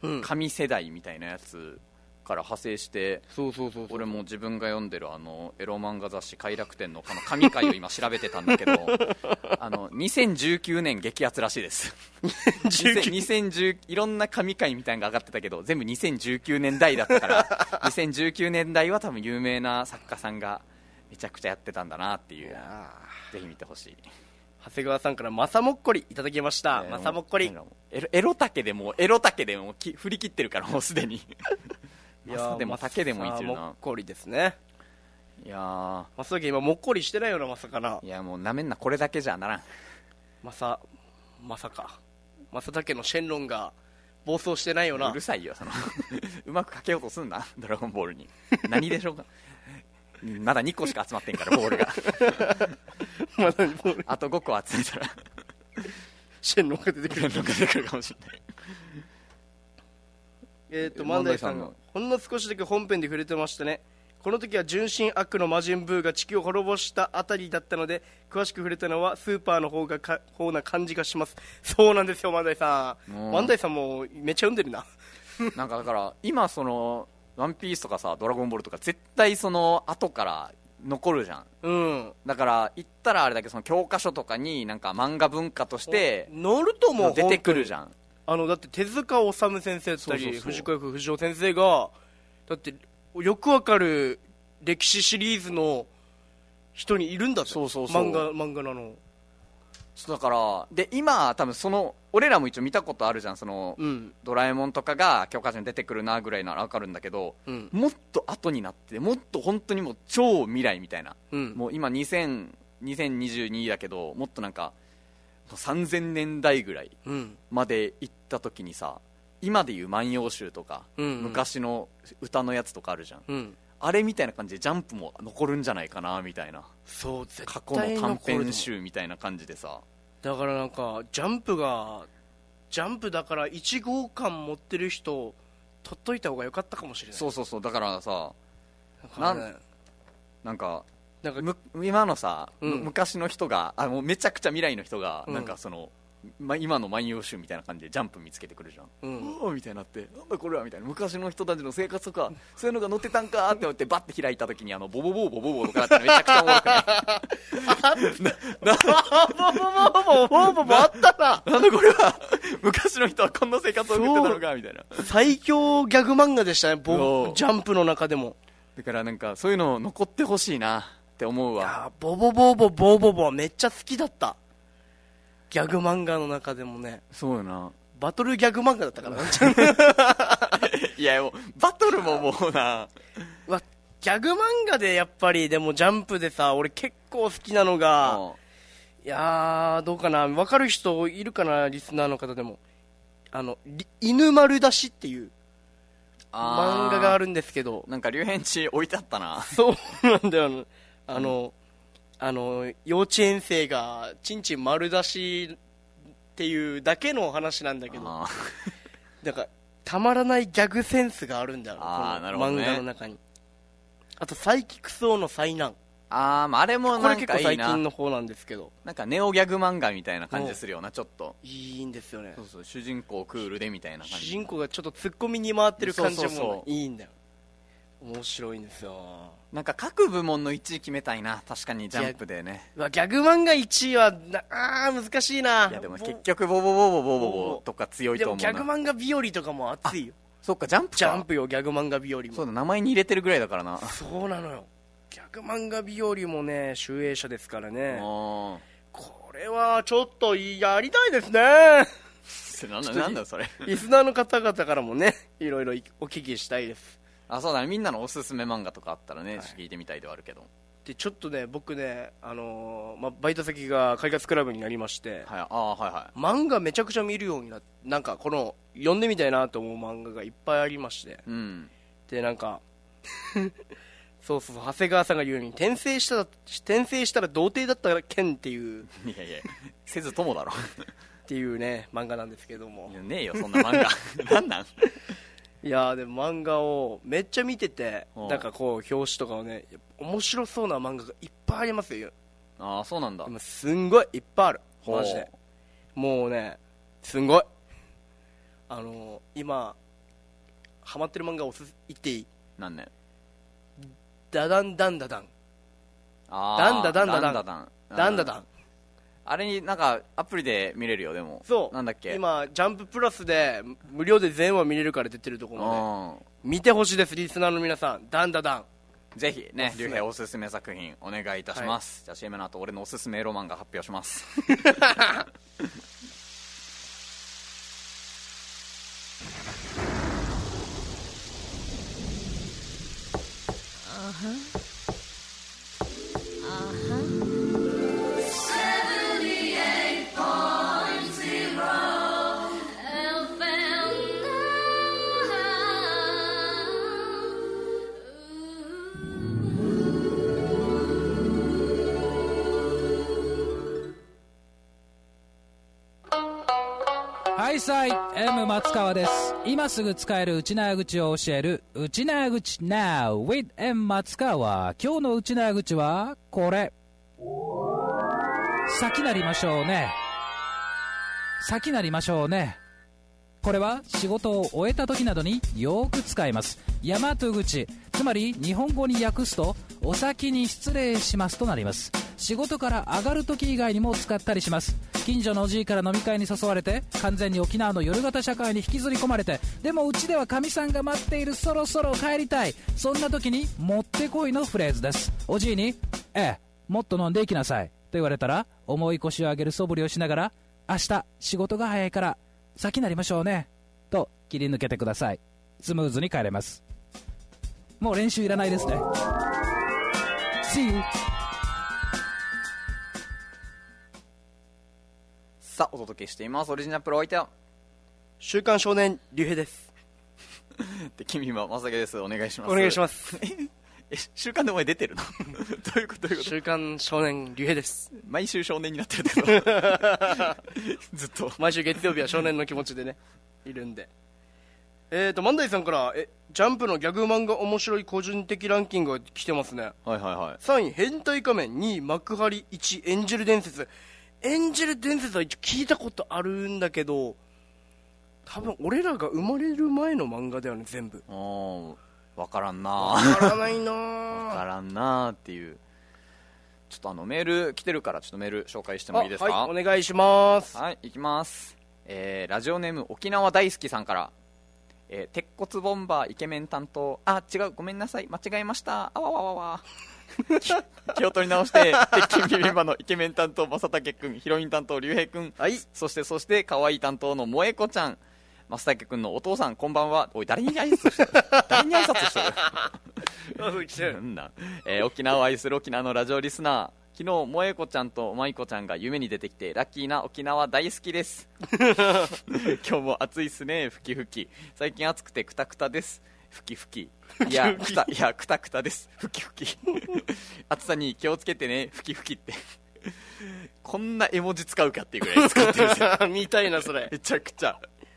[SPEAKER 1] 神世代みたいなやつから派生して、
[SPEAKER 2] そうそうそうそう、
[SPEAKER 1] 俺も自分が読んでるあのエロ漫画雑誌快楽天のこの神回を今調べてたんだけどあのにせんじゅうきゅうねん激アツらしいですにせんじゅういろんな神回みたいなのが上がってたけど全部にせんじゅうきゅうねんだいだったからにせんじゅうきゅうねんだいは多分有名な作家さんがめちゃくちゃやってたんだなっていう。ぜひ見てほしい。
[SPEAKER 2] 長谷川さんからまさもっこりいただきました。まさもっこり
[SPEAKER 1] エロ、エロ竹でもエロ竹でもき振り切ってるからもうすでに
[SPEAKER 2] いや
[SPEAKER 1] でも竹でもいいっていうな。
[SPEAKER 2] もっこりですね。
[SPEAKER 1] いやー
[SPEAKER 2] まさき今もっこりしてないよな、まさかな。
[SPEAKER 1] いやもうなめんな、これだけじゃならん。
[SPEAKER 2] まさまさかまさたけのシェンロンが暴走してないよな。
[SPEAKER 1] うるさいよそのうまくかけようとすんなドラゴンボールに何でしょうかまだにこしか集まってんからボールが
[SPEAKER 2] まだボール
[SPEAKER 1] あとごこ集めたら
[SPEAKER 2] シェンロンが出てくる
[SPEAKER 1] シェンロンが出てくるかもしれない
[SPEAKER 2] えっと万代さんがほんの少しだけ本編で触れてましたね。この時は純真悪の魔人ブーが地球を滅ぼしたあたりだったので詳しく触れたのはスーパーの方がか方な感じがします。そうなんですよ万代さん。万代さんもめっちゃ読んでるな
[SPEAKER 1] なんかだから今そのワンピースとかさドラゴンボールとか絶対その後から残るじゃん、
[SPEAKER 2] うん、
[SPEAKER 1] だから言ったらあれだけどその教科書とかになんか漫画文化として
[SPEAKER 2] 乗るとも
[SPEAKER 1] 出てくるじゃん。
[SPEAKER 2] あのだって手塚治虫先生だったり藤子 F 不二雄先生がだってよくわかる歴史シリーズの人にいるんだって。
[SPEAKER 1] そうそうそう、
[SPEAKER 2] 漫画漫画なの。
[SPEAKER 1] だからで今多分その俺らも一応見たことあるじゃんその、うん、ドラえもんとかが教科書に出てくるなぐらいなら分かるんだけど、うん、もっと後になってもっと本当にもう超未来みたいな、うん、もう今にせんにじゅうにだけどもっとなんかさんぜんねんだいぐらいまで行った時にさ、今でいう万葉集とか、うんうん、昔の歌のやつとかあるじゃん、うん、あれみたいな感じでジャンプも残るんじゃないかなみたいな。
[SPEAKER 2] そう絶
[SPEAKER 1] 過去の短編集みたいな感じでさ、
[SPEAKER 2] だからなんかジャンプがジャンプだからいちごうかん持ってる人取っといた方が良かったかもしれない。
[SPEAKER 1] そうそうそう、だからさなんか、ね、なんかなんか今のさ、うん、昔の人があもうめちゃくちゃ未来の人が、うん、なんかそのま、今の万葉集みたいな感じでジャンプ見つけてくるじゃん、うん、おーみたいになってなんだこれはみたいな昔の人たちの生活とかそういうのが載ってたんかって思ってバッて開いた時にあのボボボーボボボーとかだったらめちゃくちゃおもろくないな
[SPEAKER 2] ボボボボボボボボあったな
[SPEAKER 1] なんだこれは昔の人はこんな生活を送ってたのかみたいな
[SPEAKER 2] 最強ギャグ漫画でしたねボジャンプの中でも。
[SPEAKER 1] だからなんかそういうの残ってほしいなって思うわ。
[SPEAKER 2] いやボボボボボボボめっちゃ好きだった。ギャグ漫画の中でもね。
[SPEAKER 1] そうよな、
[SPEAKER 2] バトルギャグ漫画だったから
[SPEAKER 1] いやもうバトルももうな
[SPEAKER 2] わギャグ漫画でやっぱりでもジャンプでさ俺結構好きなのが、いやーどうかな分かる人いるかなリスナーの方でもあの犬丸出しっていう漫画があるんですけど、
[SPEAKER 1] なんか竜変地置いてあったな。
[SPEAKER 2] そうなんだよあの、うんあの幼稚園生がちんちん丸出しっていうだけの話なんだけどだからたまらないギャグセンスがあるんだよ
[SPEAKER 1] あ
[SPEAKER 2] この漫画の中に。 あとサイキクソーの災難
[SPEAKER 1] あー、まあ、あれもなんかいいな。
[SPEAKER 2] これ結構最近の方なんですけど
[SPEAKER 1] なんかネオギャグ漫画みたいな感じするようなちょっと
[SPEAKER 2] いいんですよね。
[SPEAKER 1] そうそう主人公クールでみたいな感じ。
[SPEAKER 2] 主人公がちょっとツッコミに回ってる感じもいいんだよ。面白いんですよ。
[SPEAKER 1] なんか各部門のいちい決めたいな。確かにジャンプでね。
[SPEAKER 2] ギャグ漫画いちいはあー難しいな。
[SPEAKER 1] いやでも結局ボボボボボボボとか強いと思うな。
[SPEAKER 2] でもギャグ漫画日和とかも熱いよ。
[SPEAKER 1] そっかジャンプか。
[SPEAKER 2] ジャンプよギャグ漫画日和も。
[SPEAKER 1] そうだ名前に入れてるぐらいだからな。
[SPEAKER 2] そうなのよ。ギャグ漫画日和もね集英社ですからね。これはちょっとやりたいですね。
[SPEAKER 1] なんだなんだそれ。
[SPEAKER 2] リスナーの方々からもねいろいろお聞きしたいです。
[SPEAKER 1] あそうだねみんなのおすすめ漫画とかあったらね、はい、聞いてみたいではあるけど。
[SPEAKER 2] でちょっとね僕ね、あのーま、バイト先が快活クラブになりまして、
[SPEAKER 1] はい、あはいはい、
[SPEAKER 2] 漫画めちゃくちゃ見るようになってなんかこの読んでみたいなと思う漫画がいっぱいありまして、うん、でなんかそうそう長谷川さんが言うように転生したら転生したら童貞だった件っていう
[SPEAKER 1] いやいやせずともだろ
[SPEAKER 2] っていうね漫画なんですけども。
[SPEAKER 1] いやねえよそんな漫画なんなん
[SPEAKER 2] いやでも漫画をめっちゃ見ててなんかこう表紙とかをね面白そうな漫画がいっぱいありますよ。
[SPEAKER 1] ああそうなんだ。
[SPEAKER 2] すんごいいっぱいあるマジで。もうねすんごいあの今ハマってる漫画をす言っていい？
[SPEAKER 1] なんね。
[SPEAKER 2] ダダンダンダダン
[SPEAKER 1] あ
[SPEAKER 2] ダンダダンダダン
[SPEAKER 1] ダンダダン
[SPEAKER 2] ダンダダン。
[SPEAKER 1] あれになんかアプリで見れるよ。でも
[SPEAKER 2] そう
[SPEAKER 1] なんだっけ、
[SPEAKER 2] 今ジャンププラスで無料で全話見れるから出てるところまで
[SPEAKER 1] う
[SPEAKER 2] 見てほしいです。リスナーの皆さん、ダンダダン
[SPEAKER 1] ん、ぜひね、
[SPEAKER 2] おすすめ
[SPEAKER 1] 竜兵おすすめ作品お願いいたします、はい、じゃあ シーエム の後俺のおすすめエロ漫画発表します
[SPEAKER 4] はいさい M 松川です。今すぐ使える内縄口を教える内縄口 Now with M 松川。今日の内縄口はこれ。先なりましょうね。先なりましょうね。これは仕事を終えた時などによく使います。大和口、つまり日本語に訳すとお先に失礼しますとなります。仕事から上がる時以外にも使ったりします。近所のおじいから飲み会に誘われて完全に沖縄の夜型社会に引きずり込まれて、でもうちではかみさんが待っている、そろそろ帰りたい、そんな時にもってこいのフレーズです。おじいにええもっと飲んでいきなさいと言われたら重い腰を上げる素振りをしながら、明日仕事が早いから先なりましょうねと切り抜けてください。スムーズに帰れます。もう練習いらないですね。 See you。
[SPEAKER 1] さあお届けしていますオリジナルプロお相手は
[SPEAKER 2] 週刊少年竜兵です
[SPEAKER 1] で君はまさげです。お願いします。
[SPEAKER 2] お願いします
[SPEAKER 1] え週刊でお前出てるのどういうことどういうこと。
[SPEAKER 2] 週刊少年竜兵です。
[SPEAKER 1] 毎週少年になってるけどずっと
[SPEAKER 2] 毎週月曜日は少年の気持ちでねいるんで。えーと万代さんからえジャンプのギャグ漫画面白い個人的ランキングが来てますね。
[SPEAKER 1] はいはいはい。
[SPEAKER 2] さんい変態仮面、にい幕張、いちエンジェル伝説。エンジェル伝説は一応聞いたことあるんだけど、多分俺らが生まれる前の漫画だよね全部。
[SPEAKER 1] お分からんな
[SPEAKER 2] 分からないな
[SPEAKER 1] 分からんなっていう。ちょっとあのメール来てるからちょっとメール紹介してもいいですか。
[SPEAKER 2] はい、お願いします。
[SPEAKER 1] はい、いきます、えー、ラジオネーム沖縄大好きさんから、えー、鉄骨ボンバーイケメン担当、あ違うごめんなさい間違えました、あわわわわ気を取り直して鉄筋ビビンバのイケメン担当正武君、ヒロイン担当竜兵君、
[SPEAKER 2] はい、そ
[SPEAKER 1] してそして可愛い担当の萌え子ちゃん、正武君のお父さんこんばんは。おい誰に挨拶してる誰に挨拶してるなんだ、えー、沖縄を愛する沖縄のラジオリスナー、昨日萌え子ちゃんと舞子ちゃんが夢に出てきてラッキーな沖縄大好きです今日も暑いっすね、ふきふき、最近暑くてクタクタです、ふきふき、いやくたいやくたくたです、ふきふき暑さに気をつけてね、ふきふきってこんな絵文字使うかっていうぐらい使ってるんですよ
[SPEAKER 2] みたいなそれ
[SPEAKER 1] めちゃくちゃ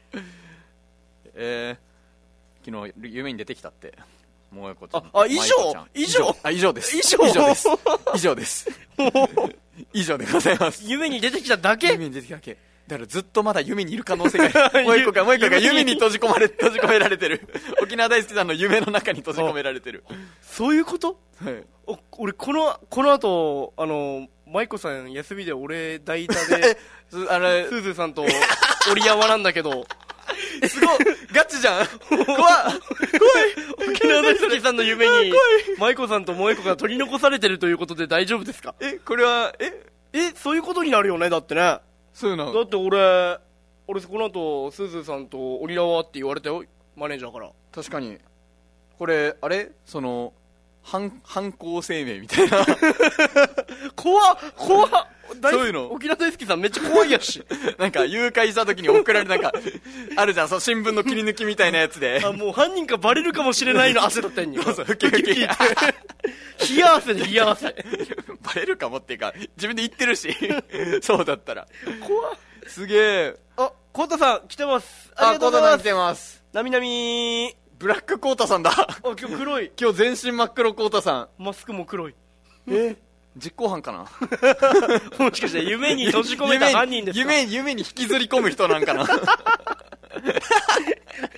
[SPEAKER 1] えー、昨日夢に出てきたって萌子ちゃん、
[SPEAKER 2] ああ以上以上
[SPEAKER 1] あ以上です
[SPEAKER 2] 以上
[SPEAKER 1] 以上です以上です以上でございます。
[SPEAKER 2] 夢に出てきただけ。
[SPEAKER 1] 夢に出てきただけだからずっとまだ夢にいる可能性が萌子が萌子が夢に閉じ込まれ閉じ込められてる沖縄大好きさんの夢の中に閉じ込められてる
[SPEAKER 2] そういうこと、
[SPEAKER 1] はい、
[SPEAKER 2] お俺このこの後あの舞子さん休みで俺代打であれスーズーさんと折り合わなんだけど
[SPEAKER 1] すごいガチじゃん怖い怖い
[SPEAKER 2] 沖縄大好きさんの夢に舞子さんと萌子が取り残されてるということで大丈夫ですか。
[SPEAKER 1] えこれはえ
[SPEAKER 2] えそういうことになるよね。だってね、
[SPEAKER 1] そういうの
[SPEAKER 2] だって俺俺この後スーズーさんと折り合わって言われたよ、マネージャーから。
[SPEAKER 1] 確かにこれあれその犯犯行声明みたいな
[SPEAKER 2] 怖っ怖っ
[SPEAKER 1] そういうの
[SPEAKER 2] 沖縄大好きさんめっちゃ怖いやし
[SPEAKER 1] なんか誘拐した時に送られるなんかあるじゃん、その新聞の切り抜きみたいなやつで
[SPEAKER 2] あもう犯人かバレるかもしれないの汗だったんに
[SPEAKER 1] そうそうふきふき
[SPEAKER 2] 冷や汗で冷や汗
[SPEAKER 1] バレるかもっていうか自分で言ってるしそうだったら
[SPEAKER 2] 怖っ
[SPEAKER 1] すげえ。
[SPEAKER 2] あコウタさん来てます。
[SPEAKER 1] ありがとうございます。来てます。
[SPEAKER 2] なみなみ
[SPEAKER 1] ブラックコウタさんだ。あ
[SPEAKER 2] 今日黒い
[SPEAKER 1] 今日全身真っ黒コウタさ
[SPEAKER 2] ん、マスクも黒い。
[SPEAKER 1] え実行犯かな
[SPEAKER 2] もしかして夢に閉じ込めた犯人ですか。
[SPEAKER 1] 夢夢に引きずり込む人なんかな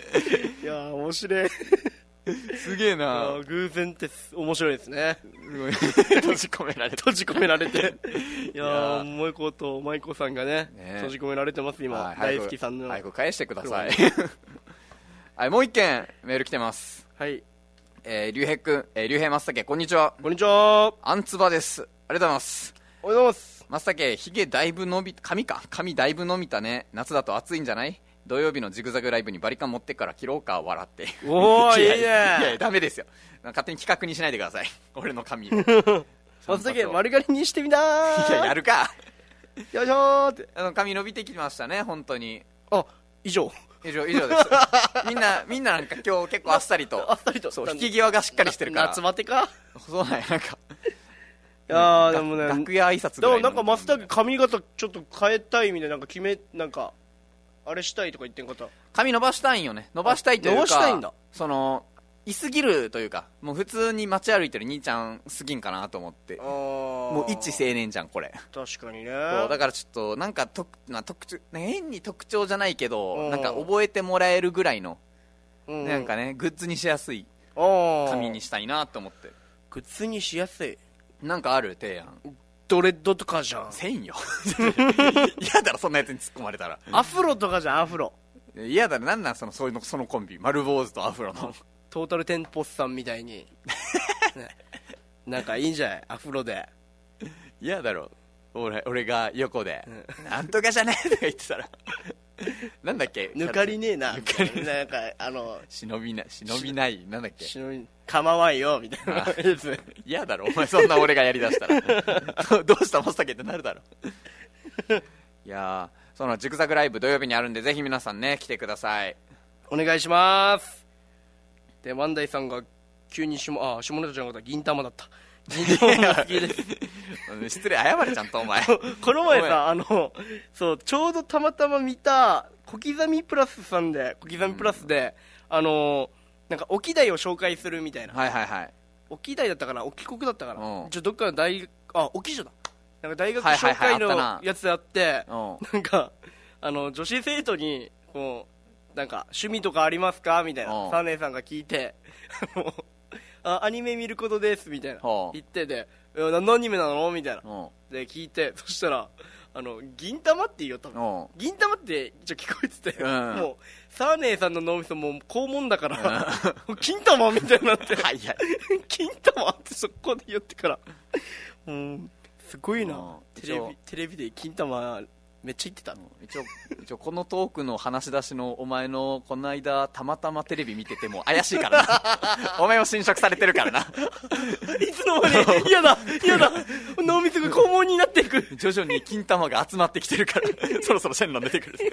[SPEAKER 2] いやー面白い。
[SPEAKER 1] すげえな。
[SPEAKER 2] 偶然って面白いですね。
[SPEAKER 1] すごい閉じ込められて
[SPEAKER 2] 閉じ込められて。いやー、
[SPEAKER 1] いや
[SPEAKER 2] 萌子と舞子さんがね、
[SPEAKER 1] ね
[SPEAKER 2] 閉じ込められてます今、
[SPEAKER 1] はい
[SPEAKER 2] 大好きさんの。
[SPEAKER 1] 早く返してくださいはい、もう一件メール来てます。
[SPEAKER 2] はい。
[SPEAKER 1] えー、りゅうへいくん、えー、りゅうへいまつたけ、こんにちは。
[SPEAKER 2] こんにちは。
[SPEAKER 1] あんつばです。ありがとうございます。
[SPEAKER 2] おはようございます。
[SPEAKER 1] まつたけ、ひげだいぶ伸び、髪か髪だいぶ伸びたね。夏だと暑いんじゃない？土曜日のジグザグライブにバリカン持ってから切ろうか、笑って。
[SPEAKER 2] おー、いいね。
[SPEAKER 1] いやいや、ダメですよ。勝手に企画にしないでください。俺の髪。
[SPEAKER 2] まつたけ、丸刈りにしてみたー。
[SPEAKER 1] いや、やるか。
[SPEAKER 2] よいしょーって。
[SPEAKER 1] あの、髪伸びてきましたね、本当に。
[SPEAKER 2] あ、以上。
[SPEAKER 1] 以上、以上です。みんな、みんななんか今日結構あっさりと。
[SPEAKER 2] あっさりと。
[SPEAKER 1] そう、引き際がしっかりしてるから。
[SPEAKER 2] 夏バテか。
[SPEAKER 1] そうなんや、なんか。
[SPEAKER 2] いやー、でもね。
[SPEAKER 1] 楽屋挨拶ぐ
[SPEAKER 2] でも
[SPEAKER 1] らいの。
[SPEAKER 2] なんか松茸髪型ちょっと変えたいみたいな、なんか決め、なんか、あれしたいとか言ってん方。
[SPEAKER 1] 髪伸ばしたいんよね。伸ばしたいというか。
[SPEAKER 2] 伸ばしたいんだ。
[SPEAKER 1] その、いすぎるというか、もう普通に街歩いてる兄ちゃんすぎんかなと思って。も
[SPEAKER 2] も
[SPEAKER 1] う一青年じゃん、これ。
[SPEAKER 2] 確かにね。
[SPEAKER 1] そうだからちょっと、なんかと、まあ、特徴、変に特徴じゃないけど、
[SPEAKER 2] うん
[SPEAKER 1] なんか覚えてもらえるぐらいの、
[SPEAKER 2] うん
[SPEAKER 1] なんかね、グッズにしやすい
[SPEAKER 2] 髪
[SPEAKER 1] 髪にしたいなと思って。
[SPEAKER 2] グッズにしやすい。
[SPEAKER 1] なんかある提案。
[SPEAKER 2] ドレッドとかじゃん。
[SPEAKER 1] せんよ。嫌だろ、そんなやつに突っ込まれたら。
[SPEAKER 2] アフロとかじゃん、アフロ。
[SPEAKER 1] 嫌だろ、なんなんその、そういうの、そのコンビ。丸坊主とアフロの。
[SPEAKER 2] トータルテンポスさんみたいに。ね、なんかいいんじゃないアフロで。
[SPEAKER 1] 嫌だろ。俺、俺が横で、なんとかじゃねえとか言ってたら。なんだっけ
[SPEAKER 2] 抜かりねえな。
[SPEAKER 1] 抜かり
[SPEAKER 2] なんか、あの、
[SPEAKER 1] 忍びない、忍びない、なんだっけ
[SPEAKER 2] 忍び、構わんよ、みたいなやつ。
[SPEAKER 1] 嫌だろ、お前そんな俺がやりだしたら。どうしたマスタケってなるだろ。いやー、そのジグザグライブ土曜日にあるんで、ぜひ皆さんね、来てください。
[SPEAKER 2] お願いします。で、万代さんが急に下、あ、下ネタじゃなかった、銀玉だった。銀玉が好きです。
[SPEAKER 1] 失礼、謝れちゃんとお前。
[SPEAKER 2] この前さ、あの、そう、ちょうどたまたま見た、小刻みプラスさんで、小刻みプラスで、うん、あの、なんか、沖台を紹介するみたいな。
[SPEAKER 1] はいはいはい。
[SPEAKER 2] 沖台だったかな沖国だったかな、
[SPEAKER 1] うん、
[SPEAKER 2] ちょ、どっかの大学、あ、沖女だ。なんか大学紹介のやつあって、なんか、あの、女子生徒に、こう、なんか、趣味とかありますかみたいな、サーネーさんが聞いて、あ、アニメ見ることですみたいな言ってて、何のアニメなのみたいなで聞いて、そしたらあの銀玉って言うよ多分。銀玉って一応聞こえてて、うん、もうサーネーさんの脳みそもう肛門だから、うん、金玉みたいになってはいはい金玉ってそこで言ってから、うん、すごいな。テレビテレビで金玉めっちゃ言ってたの。
[SPEAKER 1] 一応一応このトークの話し出しのお前のこの間たまたまテレビ見てても怪しいからなお前も侵食されてるからな
[SPEAKER 2] いつの間に嫌だ嫌だ脳みそが肛門になっていく
[SPEAKER 1] 徐々に金玉が集まってきてるからそろそろシェンロン出てくる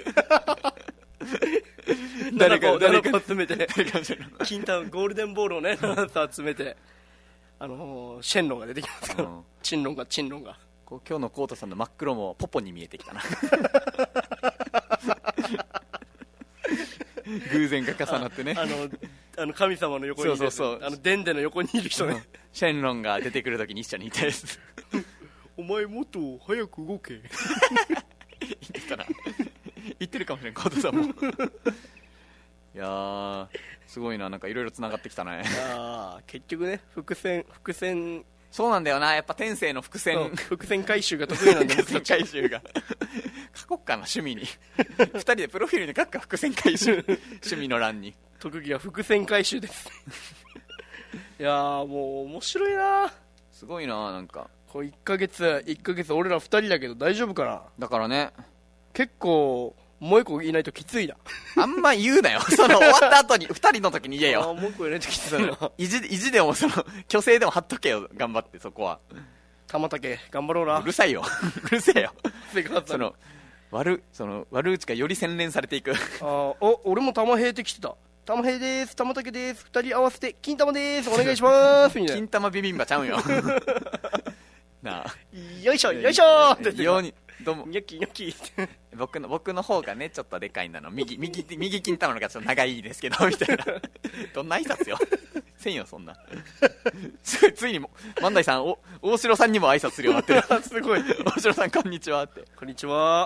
[SPEAKER 2] 誰か誰か集めて金玉ゴールデンボールをね集めてあのー、シェンロンが出てきますから、うん、チンロンがチンロンが
[SPEAKER 1] こう今日のコートさんの真っ黒もポポに見えてきたな偶然が重なってね。
[SPEAKER 2] あのあの神様の横にいる、
[SPEAKER 1] そうそうそう、
[SPEAKER 2] あのデンデの横にいる人ね、
[SPEAKER 1] シェンロンが出てくるときに一緒にいたやつ
[SPEAKER 2] お前もっと早く動け
[SPEAKER 1] 言ってたな言ってるかもしれんコートさんもいやーすごいな、なんかいろいろつながってきたね。
[SPEAKER 2] あ結局ね、伏線伏線
[SPEAKER 1] そうなんだよな、やっぱ天性の伏線
[SPEAKER 2] 伏線回収が得意なんだよ
[SPEAKER 1] 伏線回収が書こっかな、趣味にふたりでプロフィールに書くか、伏線回収趣味の欄に
[SPEAKER 2] 特技は伏線回収ですいやーもう面白いな、
[SPEAKER 1] すごいな、なんか
[SPEAKER 2] こういっかげついっかげつ俺らふたりだけど大丈夫かな。
[SPEAKER 1] だからね、
[SPEAKER 2] 結構もう一個いないときついな。
[SPEAKER 1] あんま言うなよその終わった後にふたりの時に言えよ。
[SPEAKER 2] あもう一個いないときついな
[SPEAKER 1] 意地意地でもその虚勢でも張っとけよ、頑張って。そこは
[SPEAKER 2] 玉竹頑張ろうな。
[SPEAKER 1] うるさいようるせえよその悪その悪内がより洗練されていく
[SPEAKER 2] あお俺も玉平って来てた。玉平です、玉竹です、ふたり合わせて金玉ですお願いしますみたいな。
[SPEAKER 1] 金玉ビビンバちゃうんよなあ
[SPEAKER 2] よいしょよいしょって
[SPEAKER 1] ようにどうも
[SPEAKER 2] ニョキニョキって
[SPEAKER 1] 僕の僕の方がねちょっとでかいんだの、右右右金玉のがちょっと長いですけどみたいなどんな挨拶よせんよそんなつ, ついにも万代さんお大城さんにも挨拶するようになってる
[SPEAKER 2] すごい
[SPEAKER 1] 大城さんこんにちはって。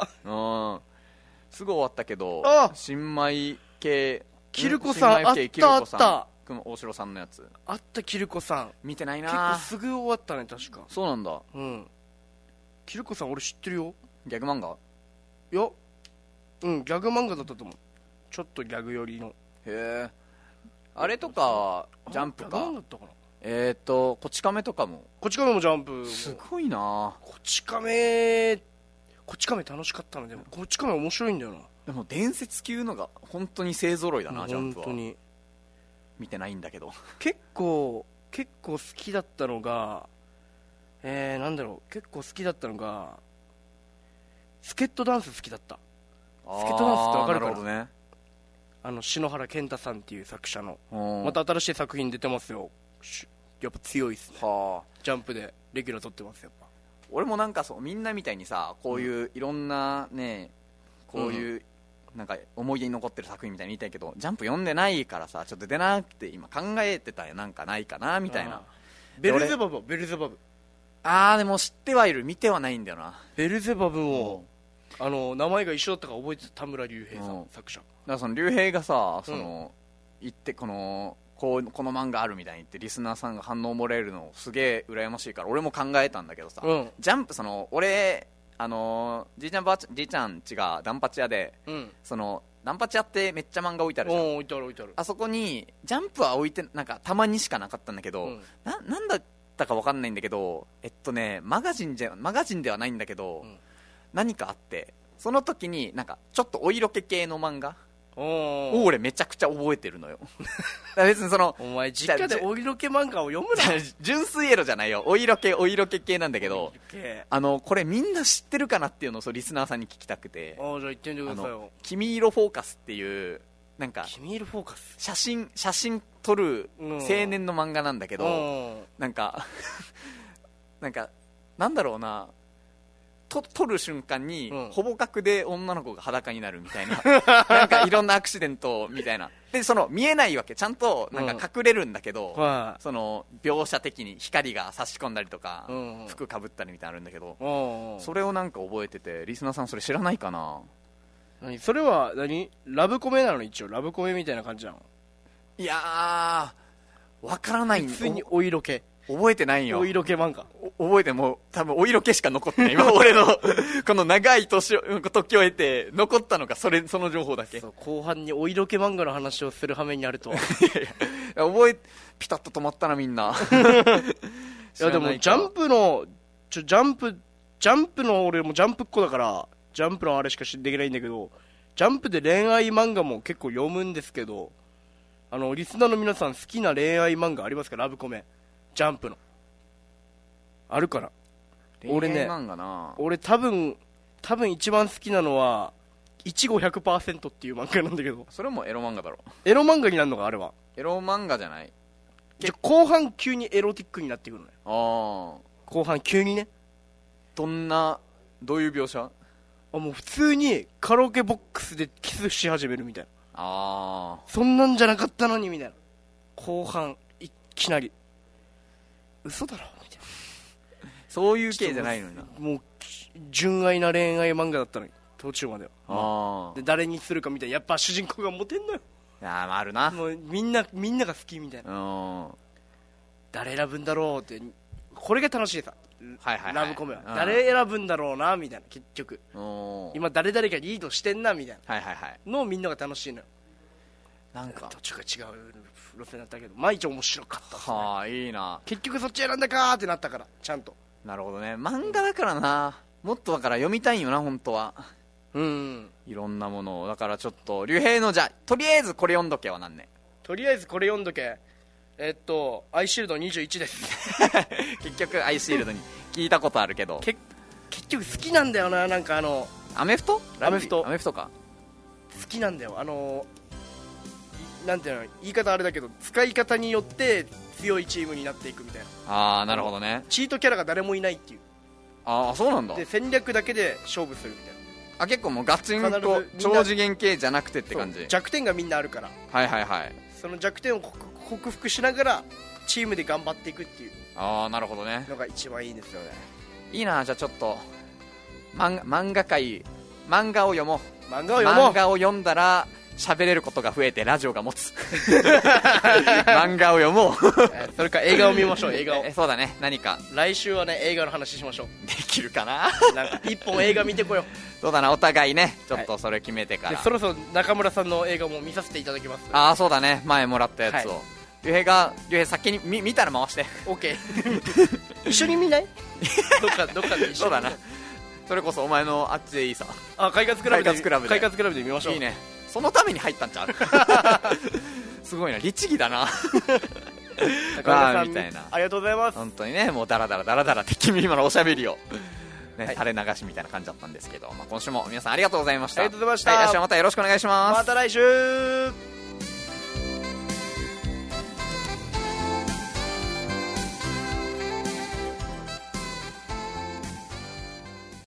[SPEAKER 2] こんにちは。
[SPEAKER 1] うんすぐ終わったけど
[SPEAKER 2] あ
[SPEAKER 1] 新米系
[SPEAKER 2] キルコさんあっ
[SPEAKER 1] キルコさん
[SPEAKER 2] たあった
[SPEAKER 1] 大城さんのやつ
[SPEAKER 2] あったキルコさん
[SPEAKER 1] 見てない
[SPEAKER 2] 結構
[SPEAKER 1] な。
[SPEAKER 2] すぐ終わったね確か。
[SPEAKER 1] そうなんだ。
[SPEAKER 2] うんキルコさん俺知ってるよ。
[SPEAKER 1] ギャグ漫画。
[SPEAKER 2] いやうんギャグ漫画だったと思う。ちょっとギャグ寄りの。
[SPEAKER 1] へえ。あれとかジャンプか。
[SPEAKER 2] 何だったかな。
[SPEAKER 1] えっとこち亀とかも
[SPEAKER 2] こち亀もジャンプ。
[SPEAKER 1] すごいな。
[SPEAKER 2] こち亀こち亀楽しかったの。でもこち亀面白いんだよな。
[SPEAKER 1] でも伝説級のが本当に勢ぞろいだな、ジャンプは。
[SPEAKER 2] 本当に
[SPEAKER 1] 見てないんだけど。
[SPEAKER 2] 結構結構好きだったのがえー、なんだろう結構好きだったのがスケットダンス好きだった。スケットダンスってわかるかな。
[SPEAKER 1] なるほどね。
[SPEAKER 2] あの篠原健太さんっていう作者の
[SPEAKER 1] うん
[SPEAKER 2] また新しい作品出てますよ。しやっぱ強いっすね。
[SPEAKER 1] はあ。
[SPEAKER 2] ジャンプでレギュラー取ってますやっぱ。
[SPEAKER 1] 俺もなんかそうみんなみたいにさこういういろんなねこういうなんか思い出に残ってる作品みたいに言いたいけどジャンプ読んでないからさちょっと出なくて今考えてたよ。なんかないかなみたいな。
[SPEAKER 2] ベルゼバブはベルゼバブ
[SPEAKER 1] あーでも知ってはいる見てはないんだよな。
[SPEAKER 2] ベルゼバブをあの名前が一緒だったから覚えてた。田村隆平さ
[SPEAKER 1] うん
[SPEAKER 2] ん作者。
[SPEAKER 1] だからその竜兵がさその、言ってこのこうこの漫画あるみたいに言ってリスナーさんが反応もらえるのすげえ羨ましいから俺も考えたんだけどさ、
[SPEAKER 2] うん
[SPEAKER 1] ジャンプその俺あのーじいちゃんばあちゃんじいちゃん家がダンパチ屋で
[SPEAKER 2] うん
[SPEAKER 1] そのダンパチ屋ってめっちゃ漫画置いてあるじゃん。
[SPEAKER 2] お置いてある置いてある。
[SPEAKER 1] あそこにジャンプは置いてなんかたまにしかなかったんだけど、
[SPEAKER 2] うん
[SPEAKER 1] ななんだったか分かんないんだけどえっとねマガジンじゃマガジンではないんだけど、
[SPEAKER 2] うん
[SPEAKER 1] 何かあってその時になんかちょっとお色気系の漫画
[SPEAKER 2] お
[SPEAKER 1] を俺めちゃくちゃ覚えてるのよだから別にその
[SPEAKER 2] お前実家でお色気漫画を読むな。
[SPEAKER 1] 純粋エロじゃないよお色気お色気系なんだけど
[SPEAKER 2] け
[SPEAKER 1] あのこれみんな知ってるかなっていうのをそうリスナーさんに聞きたくて
[SPEAKER 2] ああじゃあ言ってみてく
[SPEAKER 1] あ
[SPEAKER 2] ださいよ
[SPEAKER 1] の。君色フォーカスっていうなんか
[SPEAKER 2] 君いるフォーカス。
[SPEAKER 1] 写真写真撮る
[SPEAKER 2] うん
[SPEAKER 1] 青年の漫画なんだけど、
[SPEAKER 2] うん
[SPEAKER 1] なんかなんかなんだろうなと撮る瞬間に、
[SPEAKER 2] うん
[SPEAKER 1] ほぼ角で女の子が裸になるみたいななんかいろんなアクシデントみたいなでその見えないわけちゃんとなんか隠れるんだけど、
[SPEAKER 2] は
[SPEAKER 1] その描写的に光が差し込んだりとか、
[SPEAKER 2] うんうん
[SPEAKER 1] 服かぶったりみたいなのあるんだけど、
[SPEAKER 2] い。うんうん
[SPEAKER 1] それをなんか覚えててリスナーさんそれ知らないかな。
[SPEAKER 2] 何それは何ラブコメなの。一応ラブコメみたいな感じなの。
[SPEAKER 1] いやーわからないん
[SPEAKER 2] 普通にお色気。
[SPEAKER 1] お覚えてないんよ
[SPEAKER 2] お色気漫画。
[SPEAKER 1] お覚えてもう多分お色気しか残ってない今俺のこの長い年を時を経て残ったのがそれその情報だけ。
[SPEAKER 2] そう後半にお色気漫画の話をする羽目になるとは。い
[SPEAKER 1] 覚えピタッと止まったなみんな
[SPEAKER 2] やでもジャンプのちょジャンプジャンプの俺もジャンプっ子だからジャンプのあれしかできないんだけどジャンプで恋愛漫画も結構読むんですけどあのリスナーの皆さん好きな恋愛漫画ありますか。ラブコメジャンプのあるかな。俺ね
[SPEAKER 1] 恋愛漫画な
[SPEAKER 2] 俺多分多分一番好きなのはいちご ひゃくパーセント っていう漫画なんだけど
[SPEAKER 1] それもエロ漫画だろ。
[SPEAKER 2] エロ漫画になるのかあれは。
[SPEAKER 1] エロ漫画じゃない。
[SPEAKER 2] じゃ後半急にエロティックになってくるのよ。
[SPEAKER 1] ああ
[SPEAKER 2] 後半急にね
[SPEAKER 1] どんなどういう描写。
[SPEAKER 2] あもう普通にカラオケボックスでキスし始めるみたいな。
[SPEAKER 1] ああ
[SPEAKER 2] そんなんじゃなかったのにみたいな。後半いきなり嘘だろみたい
[SPEAKER 1] そういう系じゃないのにな。
[SPEAKER 2] な。もう純愛な恋愛漫画だったのに途中までは。
[SPEAKER 1] ああ
[SPEAKER 2] で誰にするかみたいな。やっぱ主人公がモテんのよ。
[SPEAKER 1] いやーまああるな。
[SPEAKER 2] もうみんなみんなが好きみたいな。
[SPEAKER 1] うんは
[SPEAKER 2] 誰選ぶんだろうってこれが楽しいさ。
[SPEAKER 1] いはいはい
[SPEAKER 2] ラブコメは
[SPEAKER 1] うん
[SPEAKER 2] 誰選ぶんだろうなみたいな。結局
[SPEAKER 1] うん
[SPEAKER 2] 今誰々がリードしてんなみたい
[SPEAKER 1] はいはいはい
[SPEAKER 2] なのをみんなが楽しいのよ。
[SPEAKER 1] なんか
[SPEAKER 2] 途中が違う路線だったけど毎日面白かったっすね。
[SPEAKER 1] はあいいな。
[SPEAKER 2] 結局そっち選んだかーってなったからちゃんと。
[SPEAKER 1] なるほどね。漫画だからなもっとだから読みたいんよな本当は。
[SPEAKER 2] うん、うん、
[SPEAKER 1] いろんなものをだからちょっと竜兵のじゃとりあえずこれ読んどけはなんね
[SPEAKER 2] とりあえずこれ読んどけ。えっとアイシールドにじゅういちです
[SPEAKER 1] 結局アイシールドに聞いたことあるけど
[SPEAKER 2] け結局好きなんだよな。なんかあの
[SPEAKER 1] アメフト
[SPEAKER 2] アメフト
[SPEAKER 1] アメフトか。
[SPEAKER 2] 好きなんだよ。あのなんていうの言い方あれだけど使い方によって強いチームになっていくみたいな。
[SPEAKER 1] ああなるほどね。
[SPEAKER 2] チートキャラが誰もいないっていう。
[SPEAKER 1] ああそうなんだ。
[SPEAKER 2] で戦略だけで勝負するみたいな。
[SPEAKER 1] あ結構もうガチン
[SPEAKER 2] 必ず
[SPEAKER 1] コ
[SPEAKER 2] みんな
[SPEAKER 1] 超次元系じゃなくてって感じ。
[SPEAKER 2] そう弱点がみんなあるから
[SPEAKER 1] はいはいはい。
[SPEAKER 2] その弱点を克克服しながらチームで頑張っていくっていう
[SPEAKER 1] ああなるほどね。
[SPEAKER 2] のが一番いいですよね。
[SPEAKER 1] いいな。じゃあちょっと漫画漫画界漫画を読もう。
[SPEAKER 2] 漫画を読もう。
[SPEAKER 1] 漫画を読んだら喋れることが増えてラジオが持つ漫画を読もう
[SPEAKER 2] それか映画を見ましょう。映画を
[SPEAKER 1] えそうだね、何か
[SPEAKER 2] 来週はね映画の話しましょう。
[SPEAKER 1] できるかな
[SPEAKER 2] なんか一本映画見てこよう
[SPEAKER 1] そうだな、お互いねちょっとそれ決めてから、
[SPEAKER 2] でそろそろ中村さんの映画も見させていただきます。
[SPEAKER 1] ああそうだね、前もらったやつを、
[SPEAKER 2] はい
[SPEAKER 1] 竜兵が竜兵先に 見, 見たら回して
[SPEAKER 2] OK 一緒に見ないどっかどっかで一緒に
[SPEAKER 1] そうだな、それこそお前のあっちでいいさ。
[SPEAKER 2] あ、快活クラブで
[SPEAKER 1] 快活クラブで
[SPEAKER 2] 快活クラブで見ましょう。
[SPEAKER 1] いいね、そのために入ったんちゃうすごいな、律儀だな
[SPEAKER 2] 中村さん
[SPEAKER 1] まあみたいな、
[SPEAKER 2] ありがとうございます。
[SPEAKER 1] 本当にね、もうダラダラダラダラって君今のおしゃべりをね、
[SPEAKER 2] はい
[SPEAKER 1] 垂れ流しみたいな感じだったんですけど、まあ、今週も皆さんありがとうございました。
[SPEAKER 2] ありがとうございました
[SPEAKER 1] はい、来週はまたよろしくお願いします。
[SPEAKER 2] また来週。